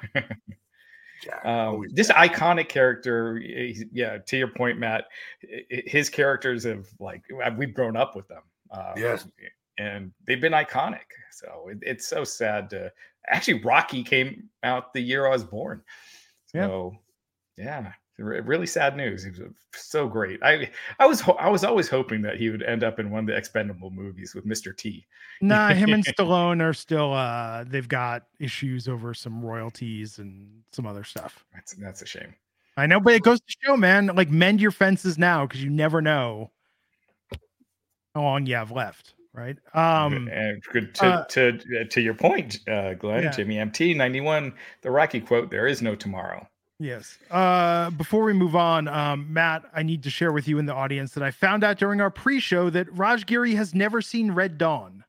Speaker 5: This iconic character. To your point, Matt, his characters we've grown up with them.
Speaker 6: Yes.
Speaker 5: And they've been iconic. So it's so sad to actually. Rocky came out the year I was born. So really sad news. He was so great. I was always hoping that he would end up in one of the Expendable movies with Mr. T.
Speaker 4: Nah, him and Stallone are still they've got issues over some royalties and some other stuff.
Speaker 5: That's a shame.
Speaker 4: I know, but it goes to show, man, like, mend your fences now, because you never know how long you have left, right?
Speaker 5: And good to your point, Glenn, Jimmy MT 91, the Rocky quote, "There is no tomorrow."
Speaker 4: Yes. Before we move on, Matt, I need to share with you in the audience that I found out during our pre-show that Raj Giri has never seen Red Dawn.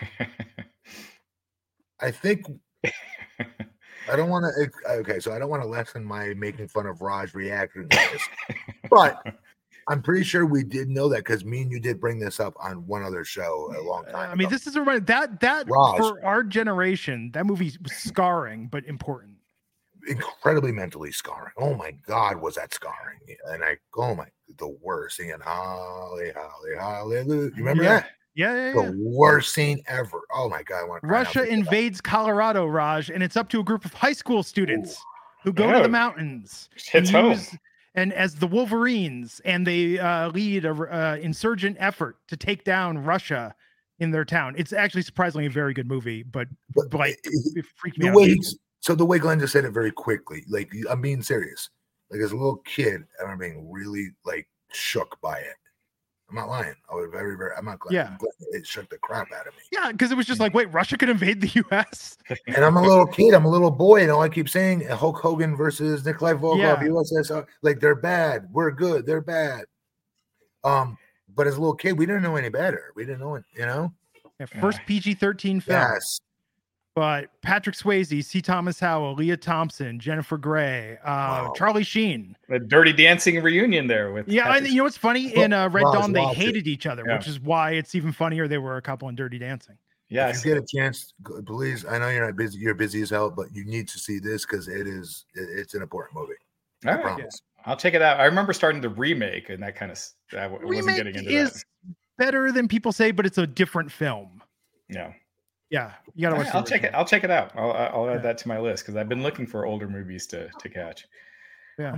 Speaker 6: I think I don't want to. Okay, so I don't want to lessen my making fun of Raj reacting to this, but I'm pretty sure we did know that because me and you did bring this up on one other show a long time ago.
Speaker 4: I mean, this is a that Raj, for our generation, that movie was scarring but important.
Speaker 6: Incredibly mentally scarring. Oh my God, was that scarring? And the worst, singing "Holly, Holly, Hallelujah." You remember
Speaker 4: Yeah.
Speaker 6: that?
Speaker 4: Yeah.
Speaker 6: The worst scene ever. Oh my god! I want to cry now
Speaker 4: Russia
Speaker 6: thinking about it.
Speaker 4: invades Colorado, Raj, and it's up to a group of high school students who go to
Speaker 5: Oh.
Speaker 4: the mountains
Speaker 5: Hits home.
Speaker 4: and as the Wolverines, and they lead a insurgent effort to take down Russia in their town. It's actually surprisingly a very good movie, but like it freaked me
Speaker 6: The
Speaker 4: out.
Speaker 6: way so the way Glenn just said it very quickly, like I'm being serious. Like as a little kid, I remember being really like shook by it. I'm not lying. I was very, very. I'm not glad.
Speaker 4: Yeah.
Speaker 6: It shook the crap out of me.
Speaker 4: Yeah, because it was just like, wait, Russia could invade the U.S.
Speaker 6: And I'm a little kid. I'm a little boy, and all I keep saying, Hulk Hogan versus Nikolai Volkov, USSR. Like they're bad. We're good. They're bad. But as a little kid, we didn't know any better. We didn't know it. You know.
Speaker 4: Yeah, first PG-13 film.
Speaker 6: Yes.
Speaker 4: But Patrick Swayze, C. Thomas Howell, Leah Thompson, Jennifer Grey, Charlie Sheen.
Speaker 5: The Dirty Dancing reunion there with
Speaker 4: and you know what's funny? In Red Dawn, they
Speaker 6: watch
Speaker 4: hated each other, which is why it's even funnier they were a couple in Dirty Dancing.
Speaker 5: Yes.
Speaker 6: If you get a chance, please. I know you're not busy. You're busy as hell, but you need to see this because it's an important movie. I promise.
Speaker 5: I'll check it out. I remember starting the remake, and that kind of I wasn't getting into
Speaker 4: is better than people say, but it's a different film.
Speaker 5: Yeah.
Speaker 4: Yeah, you gotta watch.
Speaker 5: I'll check it. I'll check it out. I'll add that to my list because I've been looking for older movies to catch.
Speaker 4: Yeah.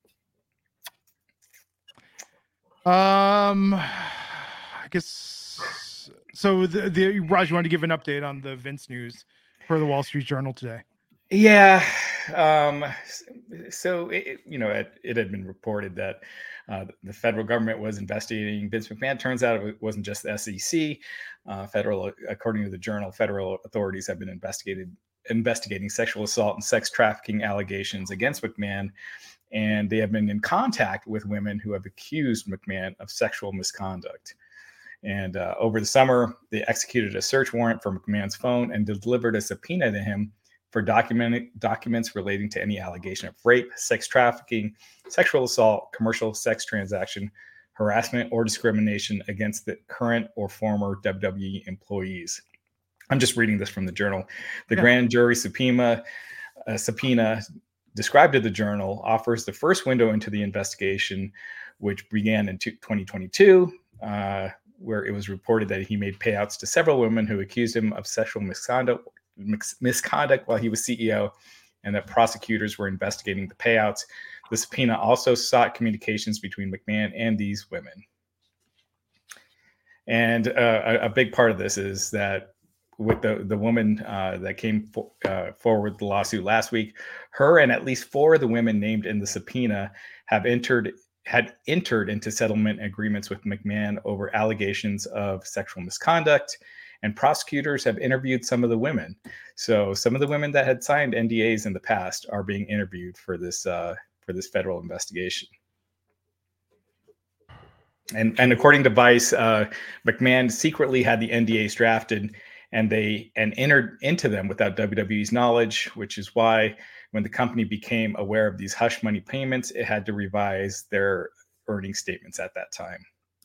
Speaker 4: I guess so. The Raj, you want to give an update on the Vince news for the Wall Street Journal today?
Speaker 5: Yeah. So it had been reported that the federal government was investigating Vince McMahon. Turns out it wasn't just the SEC. According to the Journal, federal authorities have been investigating sexual assault and sex trafficking allegations against McMahon, and they have been in contact with women who have accused McMahon of sexual misconduct. And over the summer, they executed a search warrant for McMahon's phone and delivered a subpoena to him for documents relating to any allegation of rape, sex trafficking, sexual assault, commercial sex transaction, harassment, or discrimination against the current or former WWE employees. I'm just reading this from the Journal. The grand jury subpoena described to the Journal offers the first window into the investigation, which began in 2022, where it was reported that he made payouts to several women who accused him of sexual misconduct while he was CEO, and that prosecutors were investigating the payouts. The subpoena also sought communications between McMahon and these women. And a big part of this is that with the woman that came forward with the lawsuit last week, her and at least 4 of the women named in the subpoena had entered into settlement agreements with McMahon over allegations of sexual misconduct. And prosecutors have interviewed some of the women. So some of the women that had signed NDAs in the past are being interviewed for this federal investigation. And according to Vice, McMahon secretly had the NDAs drafted and entered into them without WWE's knowledge, which is why when the company became aware of these hush money payments, it had to revise their earnings statements at that time.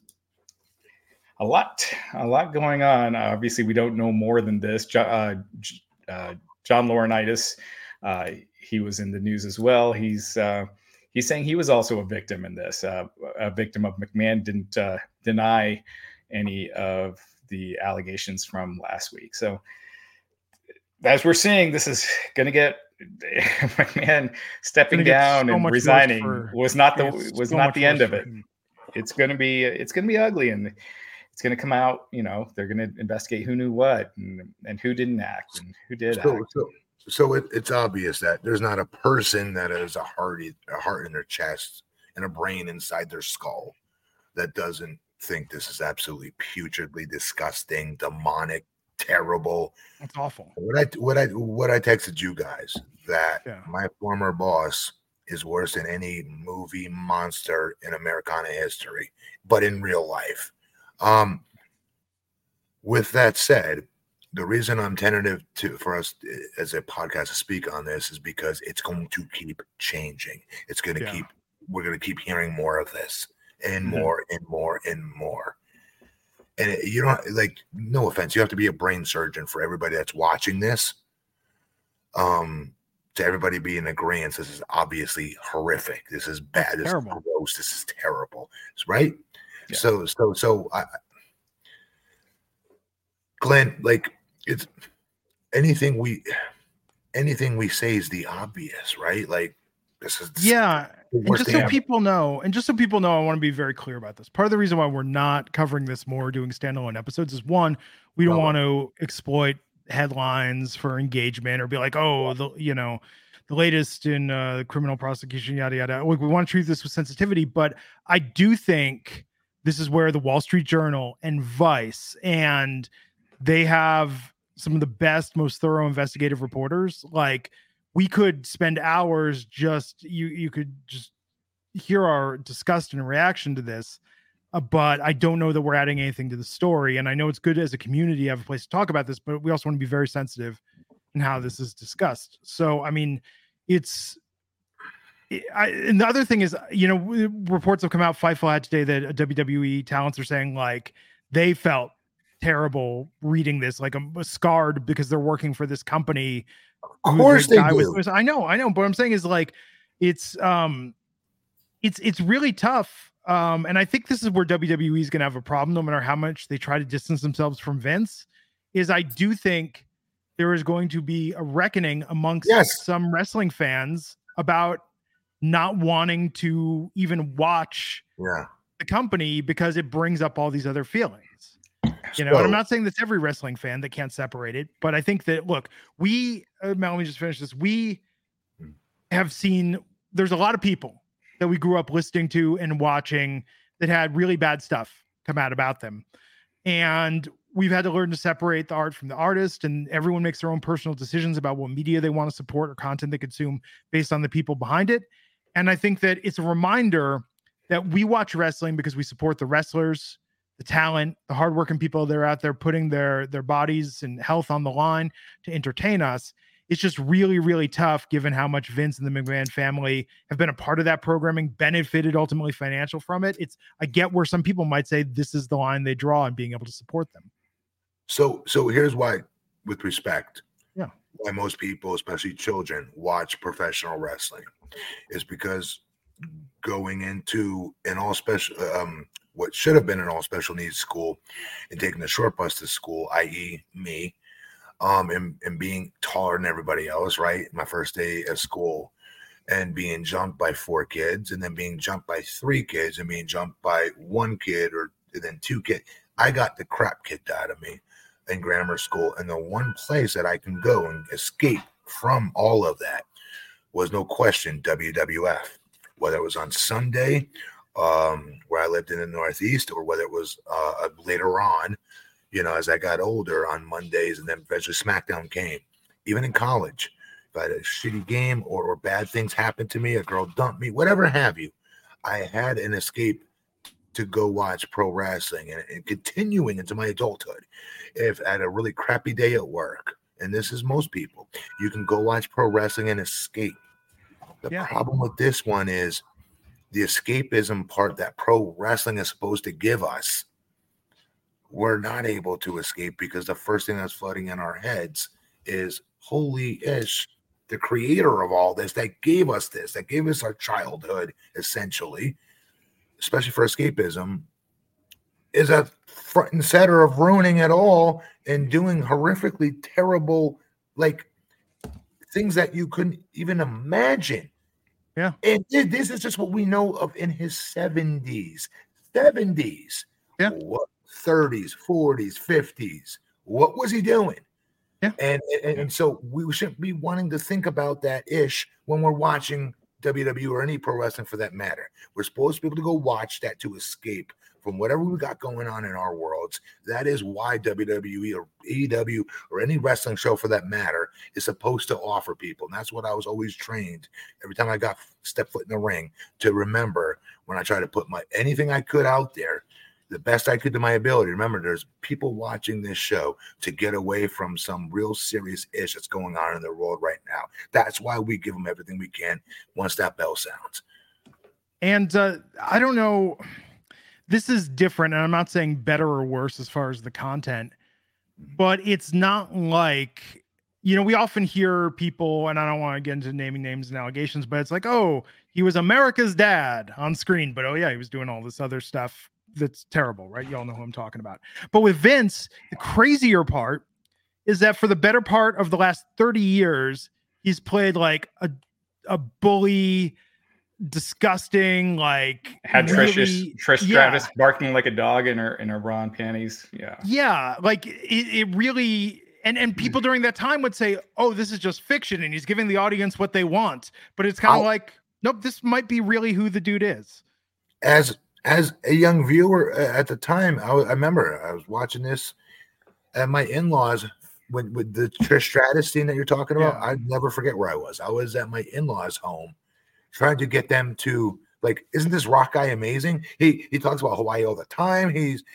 Speaker 5: A lot going on. Obviously, we don't know more than this. John Laurinaitis, he was in the news as well. He's saying he was also a victim in this, a victim of McMahon. Didn't deny any of the allegations from last week. So, as we're seeing, this is going to get McMahon stepping down and resigning was not the end of it. It's going to be ugly, and it's going to come out, they're going to investigate who knew what and who didn't act and who did act.
Speaker 6: So it's obvious that there's not a person that has a heart in their chest and a brain inside their skull that doesn't think this is absolutely putridly disgusting, demonic, terrible.
Speaker 4: It's awful.
Speaker 6: What I texted you guys that my former boss is worse than any movie monster in Americana history, but in real life. With that said, the reason I'm tentative for us as a podcast to speak on this is because it's going to keep changing. It's going to we're going to keep hearing more of this and more and more and more. And you don't no offense, you have to be a brain surgeon for everybody that's watching this. to everybody be in agreement. This is obviously horrific. This is bad. This is gross. This is terrible. Right? Yeah. So Glenn, like it's anything we say is the obvious, right? Like this is
Speaker 4: and just so people know, I want to be very clear about this. Part of the reason why we're not covering this more, doing standalone episodes, is one, we don't want to exploit headlines for engagement or be like, oh, the latest in criminal prosecution, yada yada. We want to treat this with sensitivity, but I do think this is where the Wall Street Journal and Vice, and they have some of the best, most thorough investigative reporters. Like, we could spend hours you could just hear our disgust and reaction to this, but I don't know that we're adding anything to the story. And I know it's good as a community to have a place to talk about this, but we also want to be very sensitive in how this is discussed. So, I mean, and the other thing is, reports have come out, Fightful had today, that WWE talents are saying like they felt terrible reading this, like scarred because they're working for this company.
Speaker 6: Of course they do.
Speaker 4: I know. But what I'm saying is like, it's really tough. And I think this is where WWE is going to have a problem, no matter how much they try to distance themselves from Vince. Is I do think there is going to be a reckoning amongst some wrestling fans about not wanting to even watch the company because it brings up all these other feelings. And I'm not saying that's every wrestling fan that can't separate it, but I think that, look, Matt, let me just finish this. We have seen, there's a lot of people that we grew up listening to and watching that had really bad stuff come out about them. And we've had to learn to separate the art from the artist, and everyone makes their own personal decisions about what media they want to support or content they consume based on the people behind it. And I think that it's a reminder that we watch wrestling because we support the wrestlers, the talent, the hardworking people that are out there putting their bodies and health on the line to entertain us. It's just really, really tough given how much Vince and the McMahon family have been a part of that programming, benefited ultimately financial from it. I get where some people might say this is the line they draw and being able to support them.
Speaker 6: So here's why, with respect, why most people, especially children, watch professional wrestling is because going into an all special, what should have been an all special needs school and taking the short bus to school, i.e. me, and being taller than everybody else, right? My first day at school and being jumped by 4 kids and then being jumped by 3 kids and being jumped by 1 kid or then 2 kids. I got the crap kicked out of me in grammar school. And the one place that I can go and escape from all of that was no question WWF, whether it was on Sunday, where I lived in the Northeast, or whether it was later on, as I got older on Mondays, and then eventually SmackDown came. Even in college, if I had a shitty game or bad things happened to me, a girl dumped me, whatever have you, I had an escape to go watch pro wrestling, and continuing into my adulthood. If I had a really crappy day at work, and this is most people, you can go watch pro wrestling and escape. The problem with this one is the escapism part that pro wrestling is supposed to give us. We're not able to escape because the first thing that's flooding in our heads is, holy ish, the creator of all this that gave us this, that gave us our childhood, essentially, especially for escapism, is at front and center of ruining it all and doing horrifically terrible, like, things that you couldn't even imagine.
Speaker 4: Yeah.
Speaker 6: And this is just what we know of in his 70s. Yeah. What, 30s, 40s, 50s. What was he doing?
Speaker 4: Yeah.
Speaker 6: And so we shouldn't be wanting to think about that ish when we're watching WWE or any pro wrestling for that matter. We're supposed to be able to go watch that to escape from whatever we got going on in our worlds. That is why WWE or AEW or any wrestling show for that matter is supposed to offer people. And that's what I was always trained every time I got step foot in the ring to remember when I try to put anything I could out there, the best I could to my ability. Remember, there's people watching this show to get away from some real serious ish that's going on in the world right now. That's why we give them everything we can once that bell sounds.
Speaker 4: And I don't know, this is different, and I'm not saying better or worse as far as the content, but it's not like we often hear people, and I don't want to get into naming names and allegations, but it's like, oh, he was America's dad on screen, but oh yeah, he was doing all this other stuff that's terrible, right? You all know who I'm talking about. But with Vince, the crazier part is that for the better part of the last 30 years, he's played like a bully, disgusting, like
Speaker 5: had
Speaker 4: really,
Speaker 5: Trish Stratus barking like a dog in her bra and panties.
Speaker 4: Yeah, like it really. And people during that time would say, oh, this is just fiction and he's giving the audience what they want. But it's kind of like, nope, this might be really who the dude is.
Speaker 6: As a young viewer at the time, I remember I was watching this at my in-laws with the Trish Stratus scene that you're talking about. Yeah. I'd never forget where I was. I was at my in-laws' home trying to get them to, like, isn't this rock guy amazing? He talks about Hawaii all the time. He's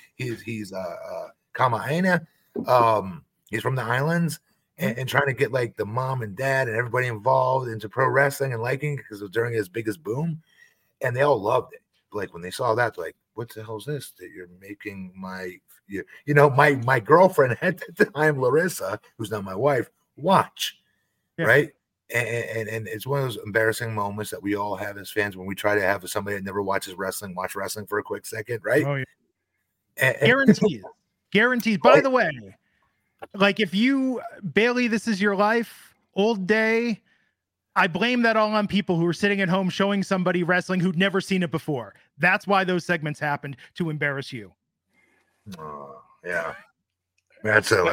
Speaker 6: Kama'aina. He's from the islands, and trying to get like the mom and dad and everybody involved into pro wrestling and liking it because it was during his biggest boom, and they all loved it. But like when they saw that, like, what the hell is this that you're making my girlfriend at the time, Larissa, who's not my wife, watch, right? And it's one of those embarrassing moments that we all have as fans when we try to have somebody that never watches wrestling watch wrestling for a quick second, right?
Speaker 4: Oh yeah, guaranteed. By the way. Like if you, Bailey, this is your life, old day, I blame that all on people who are sitting at home showing somebody wrestling who'd never seen it before. That's why those segments happened, to embarrass you.
Speaker 6: Yeah. That's so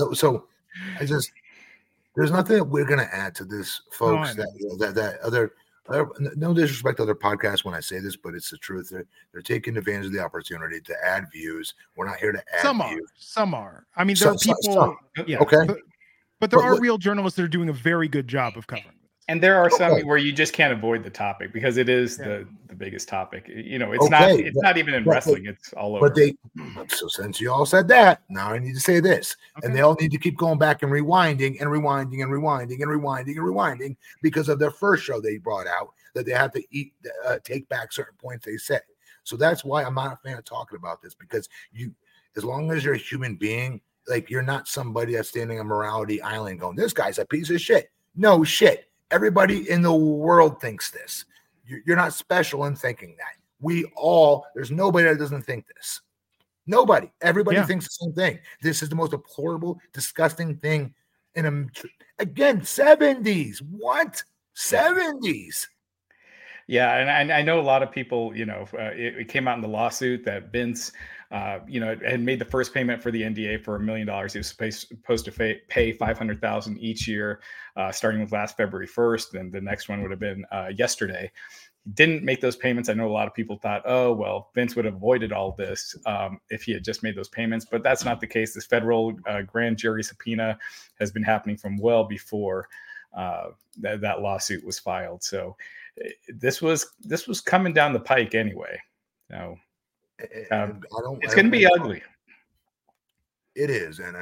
Speaker 6: I just, there's nothing that we're going to add to this, folks, that other, no disrespect to other podcasts when I say this, but it's the truth. They're taking advantage of the opportunity to add views. We're not here to add views.
Speaker 4: Some are. I mean, there are people. Yeah.
Speaker 6: Okay.
Speaker 4: But there are real journalists that are doing a very good job of covering.
Speaker 5: And there are some where you just can't avoid the topic because it is the biggest topic. It's not even in wrestling. It's all over.
Speaker 6: But so since you all said that, now I need to say this. Okay. And they all need to keep going back and rewinding because of their first show they brought out that they have to take back certain points they said. So that's why I'm not a fan of talking about this, because as long as you're a human being, like, you're not somebody that's standing on morality island going, this guy's a piece of shit. No shit. Everybody in the world thinks this. You're not special in thinking that. There's nobody that doesn't think this. Nobody. Everybody thinks the same thing. This is the most deplorable, disgusting thing again, 70s. What? 70s.
Speaker 5: Yeah, and I know a lot of people, it came out in the lawsuit that Vince, had made the first payment for the NDA for $1 million. He was supposed to pay $500,000 each year, starting with last February 1st. And the next one would have been yesterday. He didn't make those payments. I know a lot of people thought, oh, well, Vince would have avoided all this if he had just made those payments. But that's not the case. This federal grand jury subpoena has been happening from well before that lawsuit was filed. So this was coming down the pike anyway. So it's going to be ugly.
Speaker 6: It is, and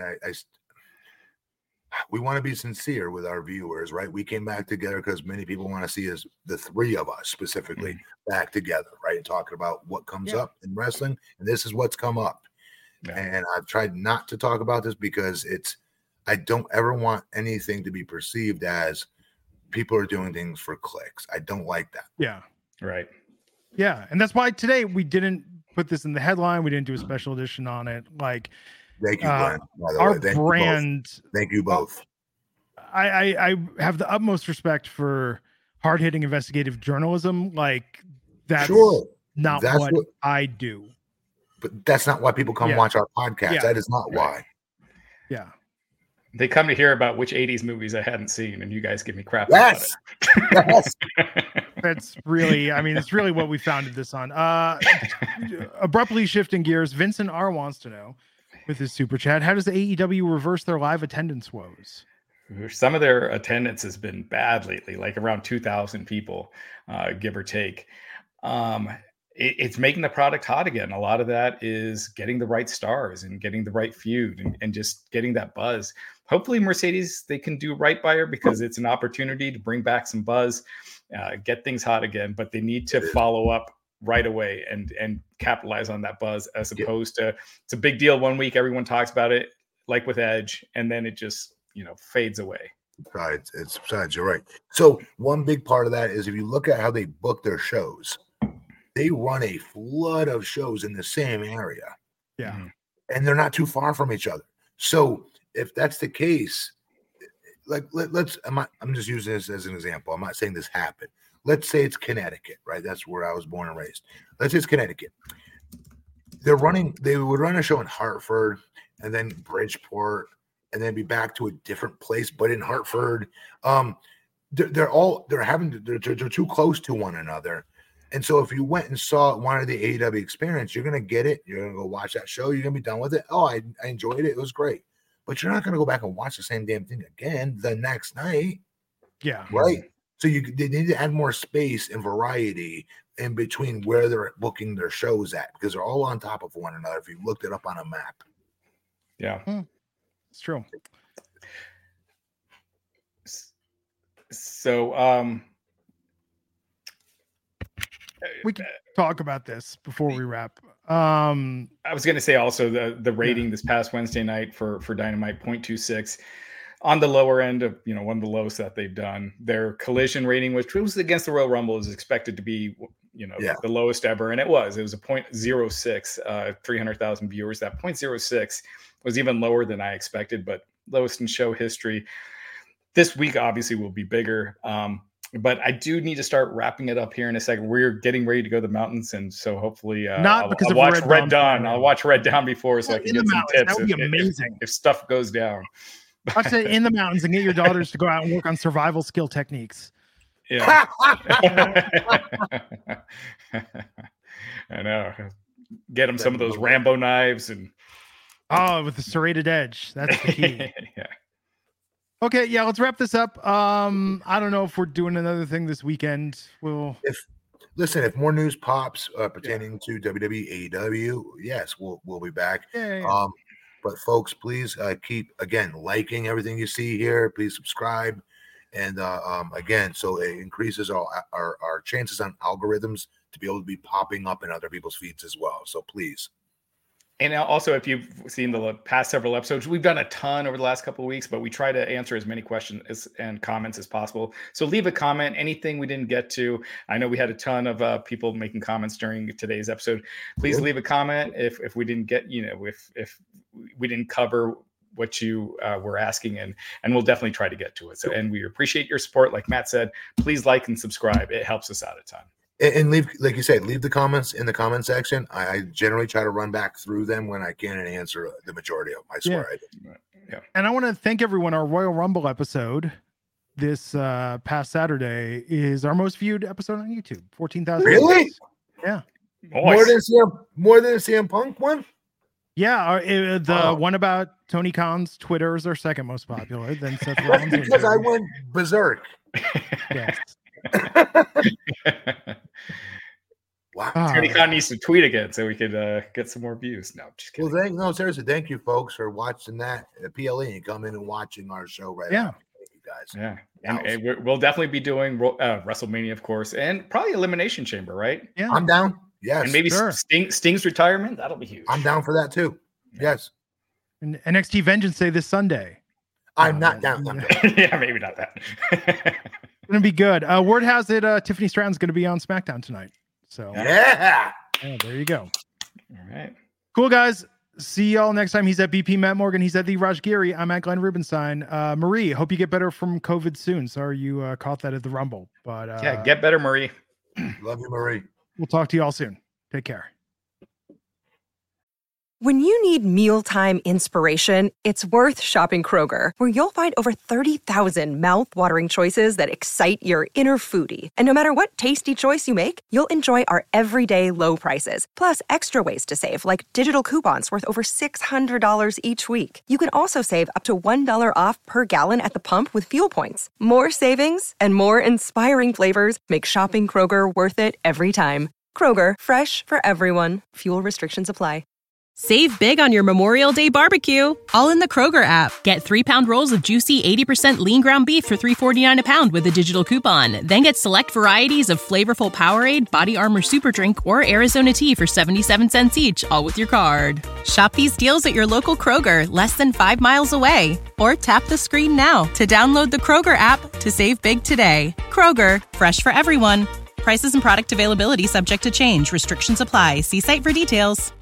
Speaker 6: we want to be sincere with our viewers, right? We came back together because many people want to see us, the three of us specifically, back together, right? Talking about what comes up in wrestling, and this is what's come up. Yeah. And I've tried not to talk about this because I don't ever want anything to be perceived as people are doing things for clicks. I don't like that.
Speaker 4: Yeah.
Speaker 5: Right.
Speaker 4: Yeah. And that's why today we didn't put this in the headline. We didn't do a special edition on it. Like,
Speaker 6: thank you, Glenn, by the
Speaker 4: our
Speaker 6: way.
Speaker 4: brand.
Speaker 6: Thank you both.
Speaker 4: I have the utmost respect for hard-hitting investigative journalism. Like, that's not what I do.
Speaker 6: But that's not why people come watch our podcast. Yeah. That is not why.
Speaker 4: Yeah.
Speaker 5: They come to hear about which 80s movies I hadn't seen, and you guys give me crap about it.
Speaker 6: Yes.
Speaker 4: That's really, it's really what we founded this on. Abruptly shifting gears, Vincent R. wants to know, with his super chat, how does the AEW reverse their live attendance woes?
Speaker 5: Some of their attendance has been bad lately, like around 2,000 people, give or take. It's making the product hot again. A lot of that is getting the right stars and getting the right feud and just getting that buzz. Hopefully Mercedes, they can do right by her because it's an opportunity to bring back some buzz, get things hot again, but they need to follow up right away and capitalize on that buzz, as opposed to it's a big deal one week, everyone talks about it, like with Edge, and then it just fades away.
Speaker 6: Besides, you're right. So one big part of that is if you look at how they book their shows, they run a flood of shows in the same area.
Speaker 4: Yeah.
Speaker 6: And they're not too far from each other. So if that's the case, like I'm just using this as an example. I'm not saying this happened. Let's say it's Connecticut, right? That's where I was born and raised. Let's say it's Connecticut. They would run a show in Hartford and then Bridgeport and then be back to a different place, but in Hartford. They're too close to one another. And so if you went and wanted the AEW experience, you're going to get it. You're going to go watch that show. You're going to be done with it. Oh, I enjoyed it. It was great. But you're not going to go back and watch the same damn thing again the next night.
Speaker 4: Yeah.
Speaker 6: Right. So they need to add more space and variety in between where they're booking their shows at, because they're all on top of one another if you looked it up on a map.
Speaker 5: Yeah.
Speaker 4: It's true.
Speaker 5: So
Speaker 4: we can talk about this before we wrap.
Speaker 5: I was going to say also the rating this past Wednesday night for Dynamite 0.26 on the lower end of one of the lowest that they've done. Their Collision rating, which was against the Royal Rumble, is expected to be the lowest ever, and it was a 0.06, 300,000 viewers. That 0.06 was even lower than I expected, but lowest in show history. This week obviously will be bigger. But I do need to start wrapping it up here in a second. We're getting ready to go to the mountains, and so hopefully I'll watch Red Dawn. I'll watch Red Dawn before, so I can get some tips.
Speaker 4: That would be amazing
Speaker 5: if stuff goes down.
Speaker 4: Watch it in the mountains and get your daughters to go out and work on survival skill techniques.
Speaker 5: Yeah. I know. Get them some of those Rambo knives and
Speaker 4: with the serrated edge. That's the key.
Speaker 5: Yeah.
Speaker 4: Okay, yeah, let's wrap this up. I don't know if we're doing another thing this weekend.
Speaker 6: If more news pops pertaining to WWE, AEW, yes, we'll be back.
Speaker 4: Yeah.
Speaker 6: But folks, please keep liking everything you see here. Please subscribe, and again, so it increases our chances on algorithms to be able to be popping up in other people's feeds as well. So please.
Speaker 5: And also, if you've seen the past several episodes, we've done a ton over the last couple of weeks, but we try to answer as many questions and comments as possible. So leave a comment, anything we didn't get to. I know we had a ton of people making comments during today's episode. Please leave a comment if we didn't get, if we didn't cover what you were asking, and we'll definitely try to get to it. So, and we appreciate your support. Like Matt said, please like and subscribe. It helps us out a ton.
Speaker 6: And leave, like you said, leave the comments in the comment section. I generally try to run back through them when I can and answer the majority of them. I swear I do.
Speaker 5: Yeah.
Speaker 4: And I want to thank everyone. Our Royal Rumble episode this past Saturday is our most viewed episode on YouTube. 14,000.
Speaker 6: Really?
Speaker 4: Views. Yeah.
Speaker 5: Nice.
Speaker 6: More than a CM Punk one?
Speaker 4: Yeah. The one about Tony Khan's Twitter is our second most popular. Then Seth Rollins.
Speaker 6: Because I went berserk.
Speaker 4: Yes.
Speaker 6: Wow.
Speaker 5: Tony Khan needs to tweet again so we could get some more views. No, just kidding.
Speaker 6: Well, seriously, thank you, folks, for watching that PLE and coming and watching our show right now. Thank you, guys.
Speaker 5: Yeah, and we'll definitely be doing WrestleMania, of course, and probably Elimination Chamber, right?
Speaker 4: Yeah,
Speaker 6: I'm down. Yes,
Speaker 5: and maybe Sting's retirement. That'll be huge.
Speaker 6: I'm down for that too. Yes.
Speaker 4: And NXT Vengeance Day this Sunday.
Speaker 6: I'm not down.
Speaker 5: Yeah, maybe not that.
Speaker 4: Gonna be good. Word has it Tiffany Stratton's gonna be on SmackDown tonight. So
Speaker 6: yeah,
Speaker 4: there you go.
Speaker 5: All right.
Speaker 4: Cool, guys. See y'all next time. He's at BP Matt Morgan. He's at the Raj Giri. I'm at Glenn Rubenstein. Marie, hope you get better from COVID soon. Sorry you caught that at the Rumble. But
Speaker 5: get better, Marie.
Speaker 6: Love you, Marie.
Speaker 4: We'll talk to you all soon. Take care.
Speaker 2: When you need mealtime inspiration, it's worth shopping Kroger, where you'll find over 30,000 mouth-watering choices that excite your inner foodie. And no matter what tasty choice you make, you'll enjoy our everyday low prices, plus extra ways to save, like digital coupons worth over $600 each week. You can also save up to $1 off per gallon at the pump with fuel points. More savings and more inspiring flavors make shopping Kroger worth it every time. Kroger, fresh for everyone. Fuel restrictions apply.
Speaker 3: Save big on your Memorial Day barbecue, all in the Kroger app. Get 3-pound rolls of juicy 80% lean ground beef for $3.49 a pound with a digital coupon. Then get select varieties of flavorful Powerade, Body Armor Super Drink, or Arizona tea for 77 cents each, all with your card. Shop these deals at your local Kroger, less than 5 miles away. Or tap the screen now to download the Kroger app to save big today. Kroger, fresh for everyone. Prices and product availability subject to change. Restrictions apply. See site for details.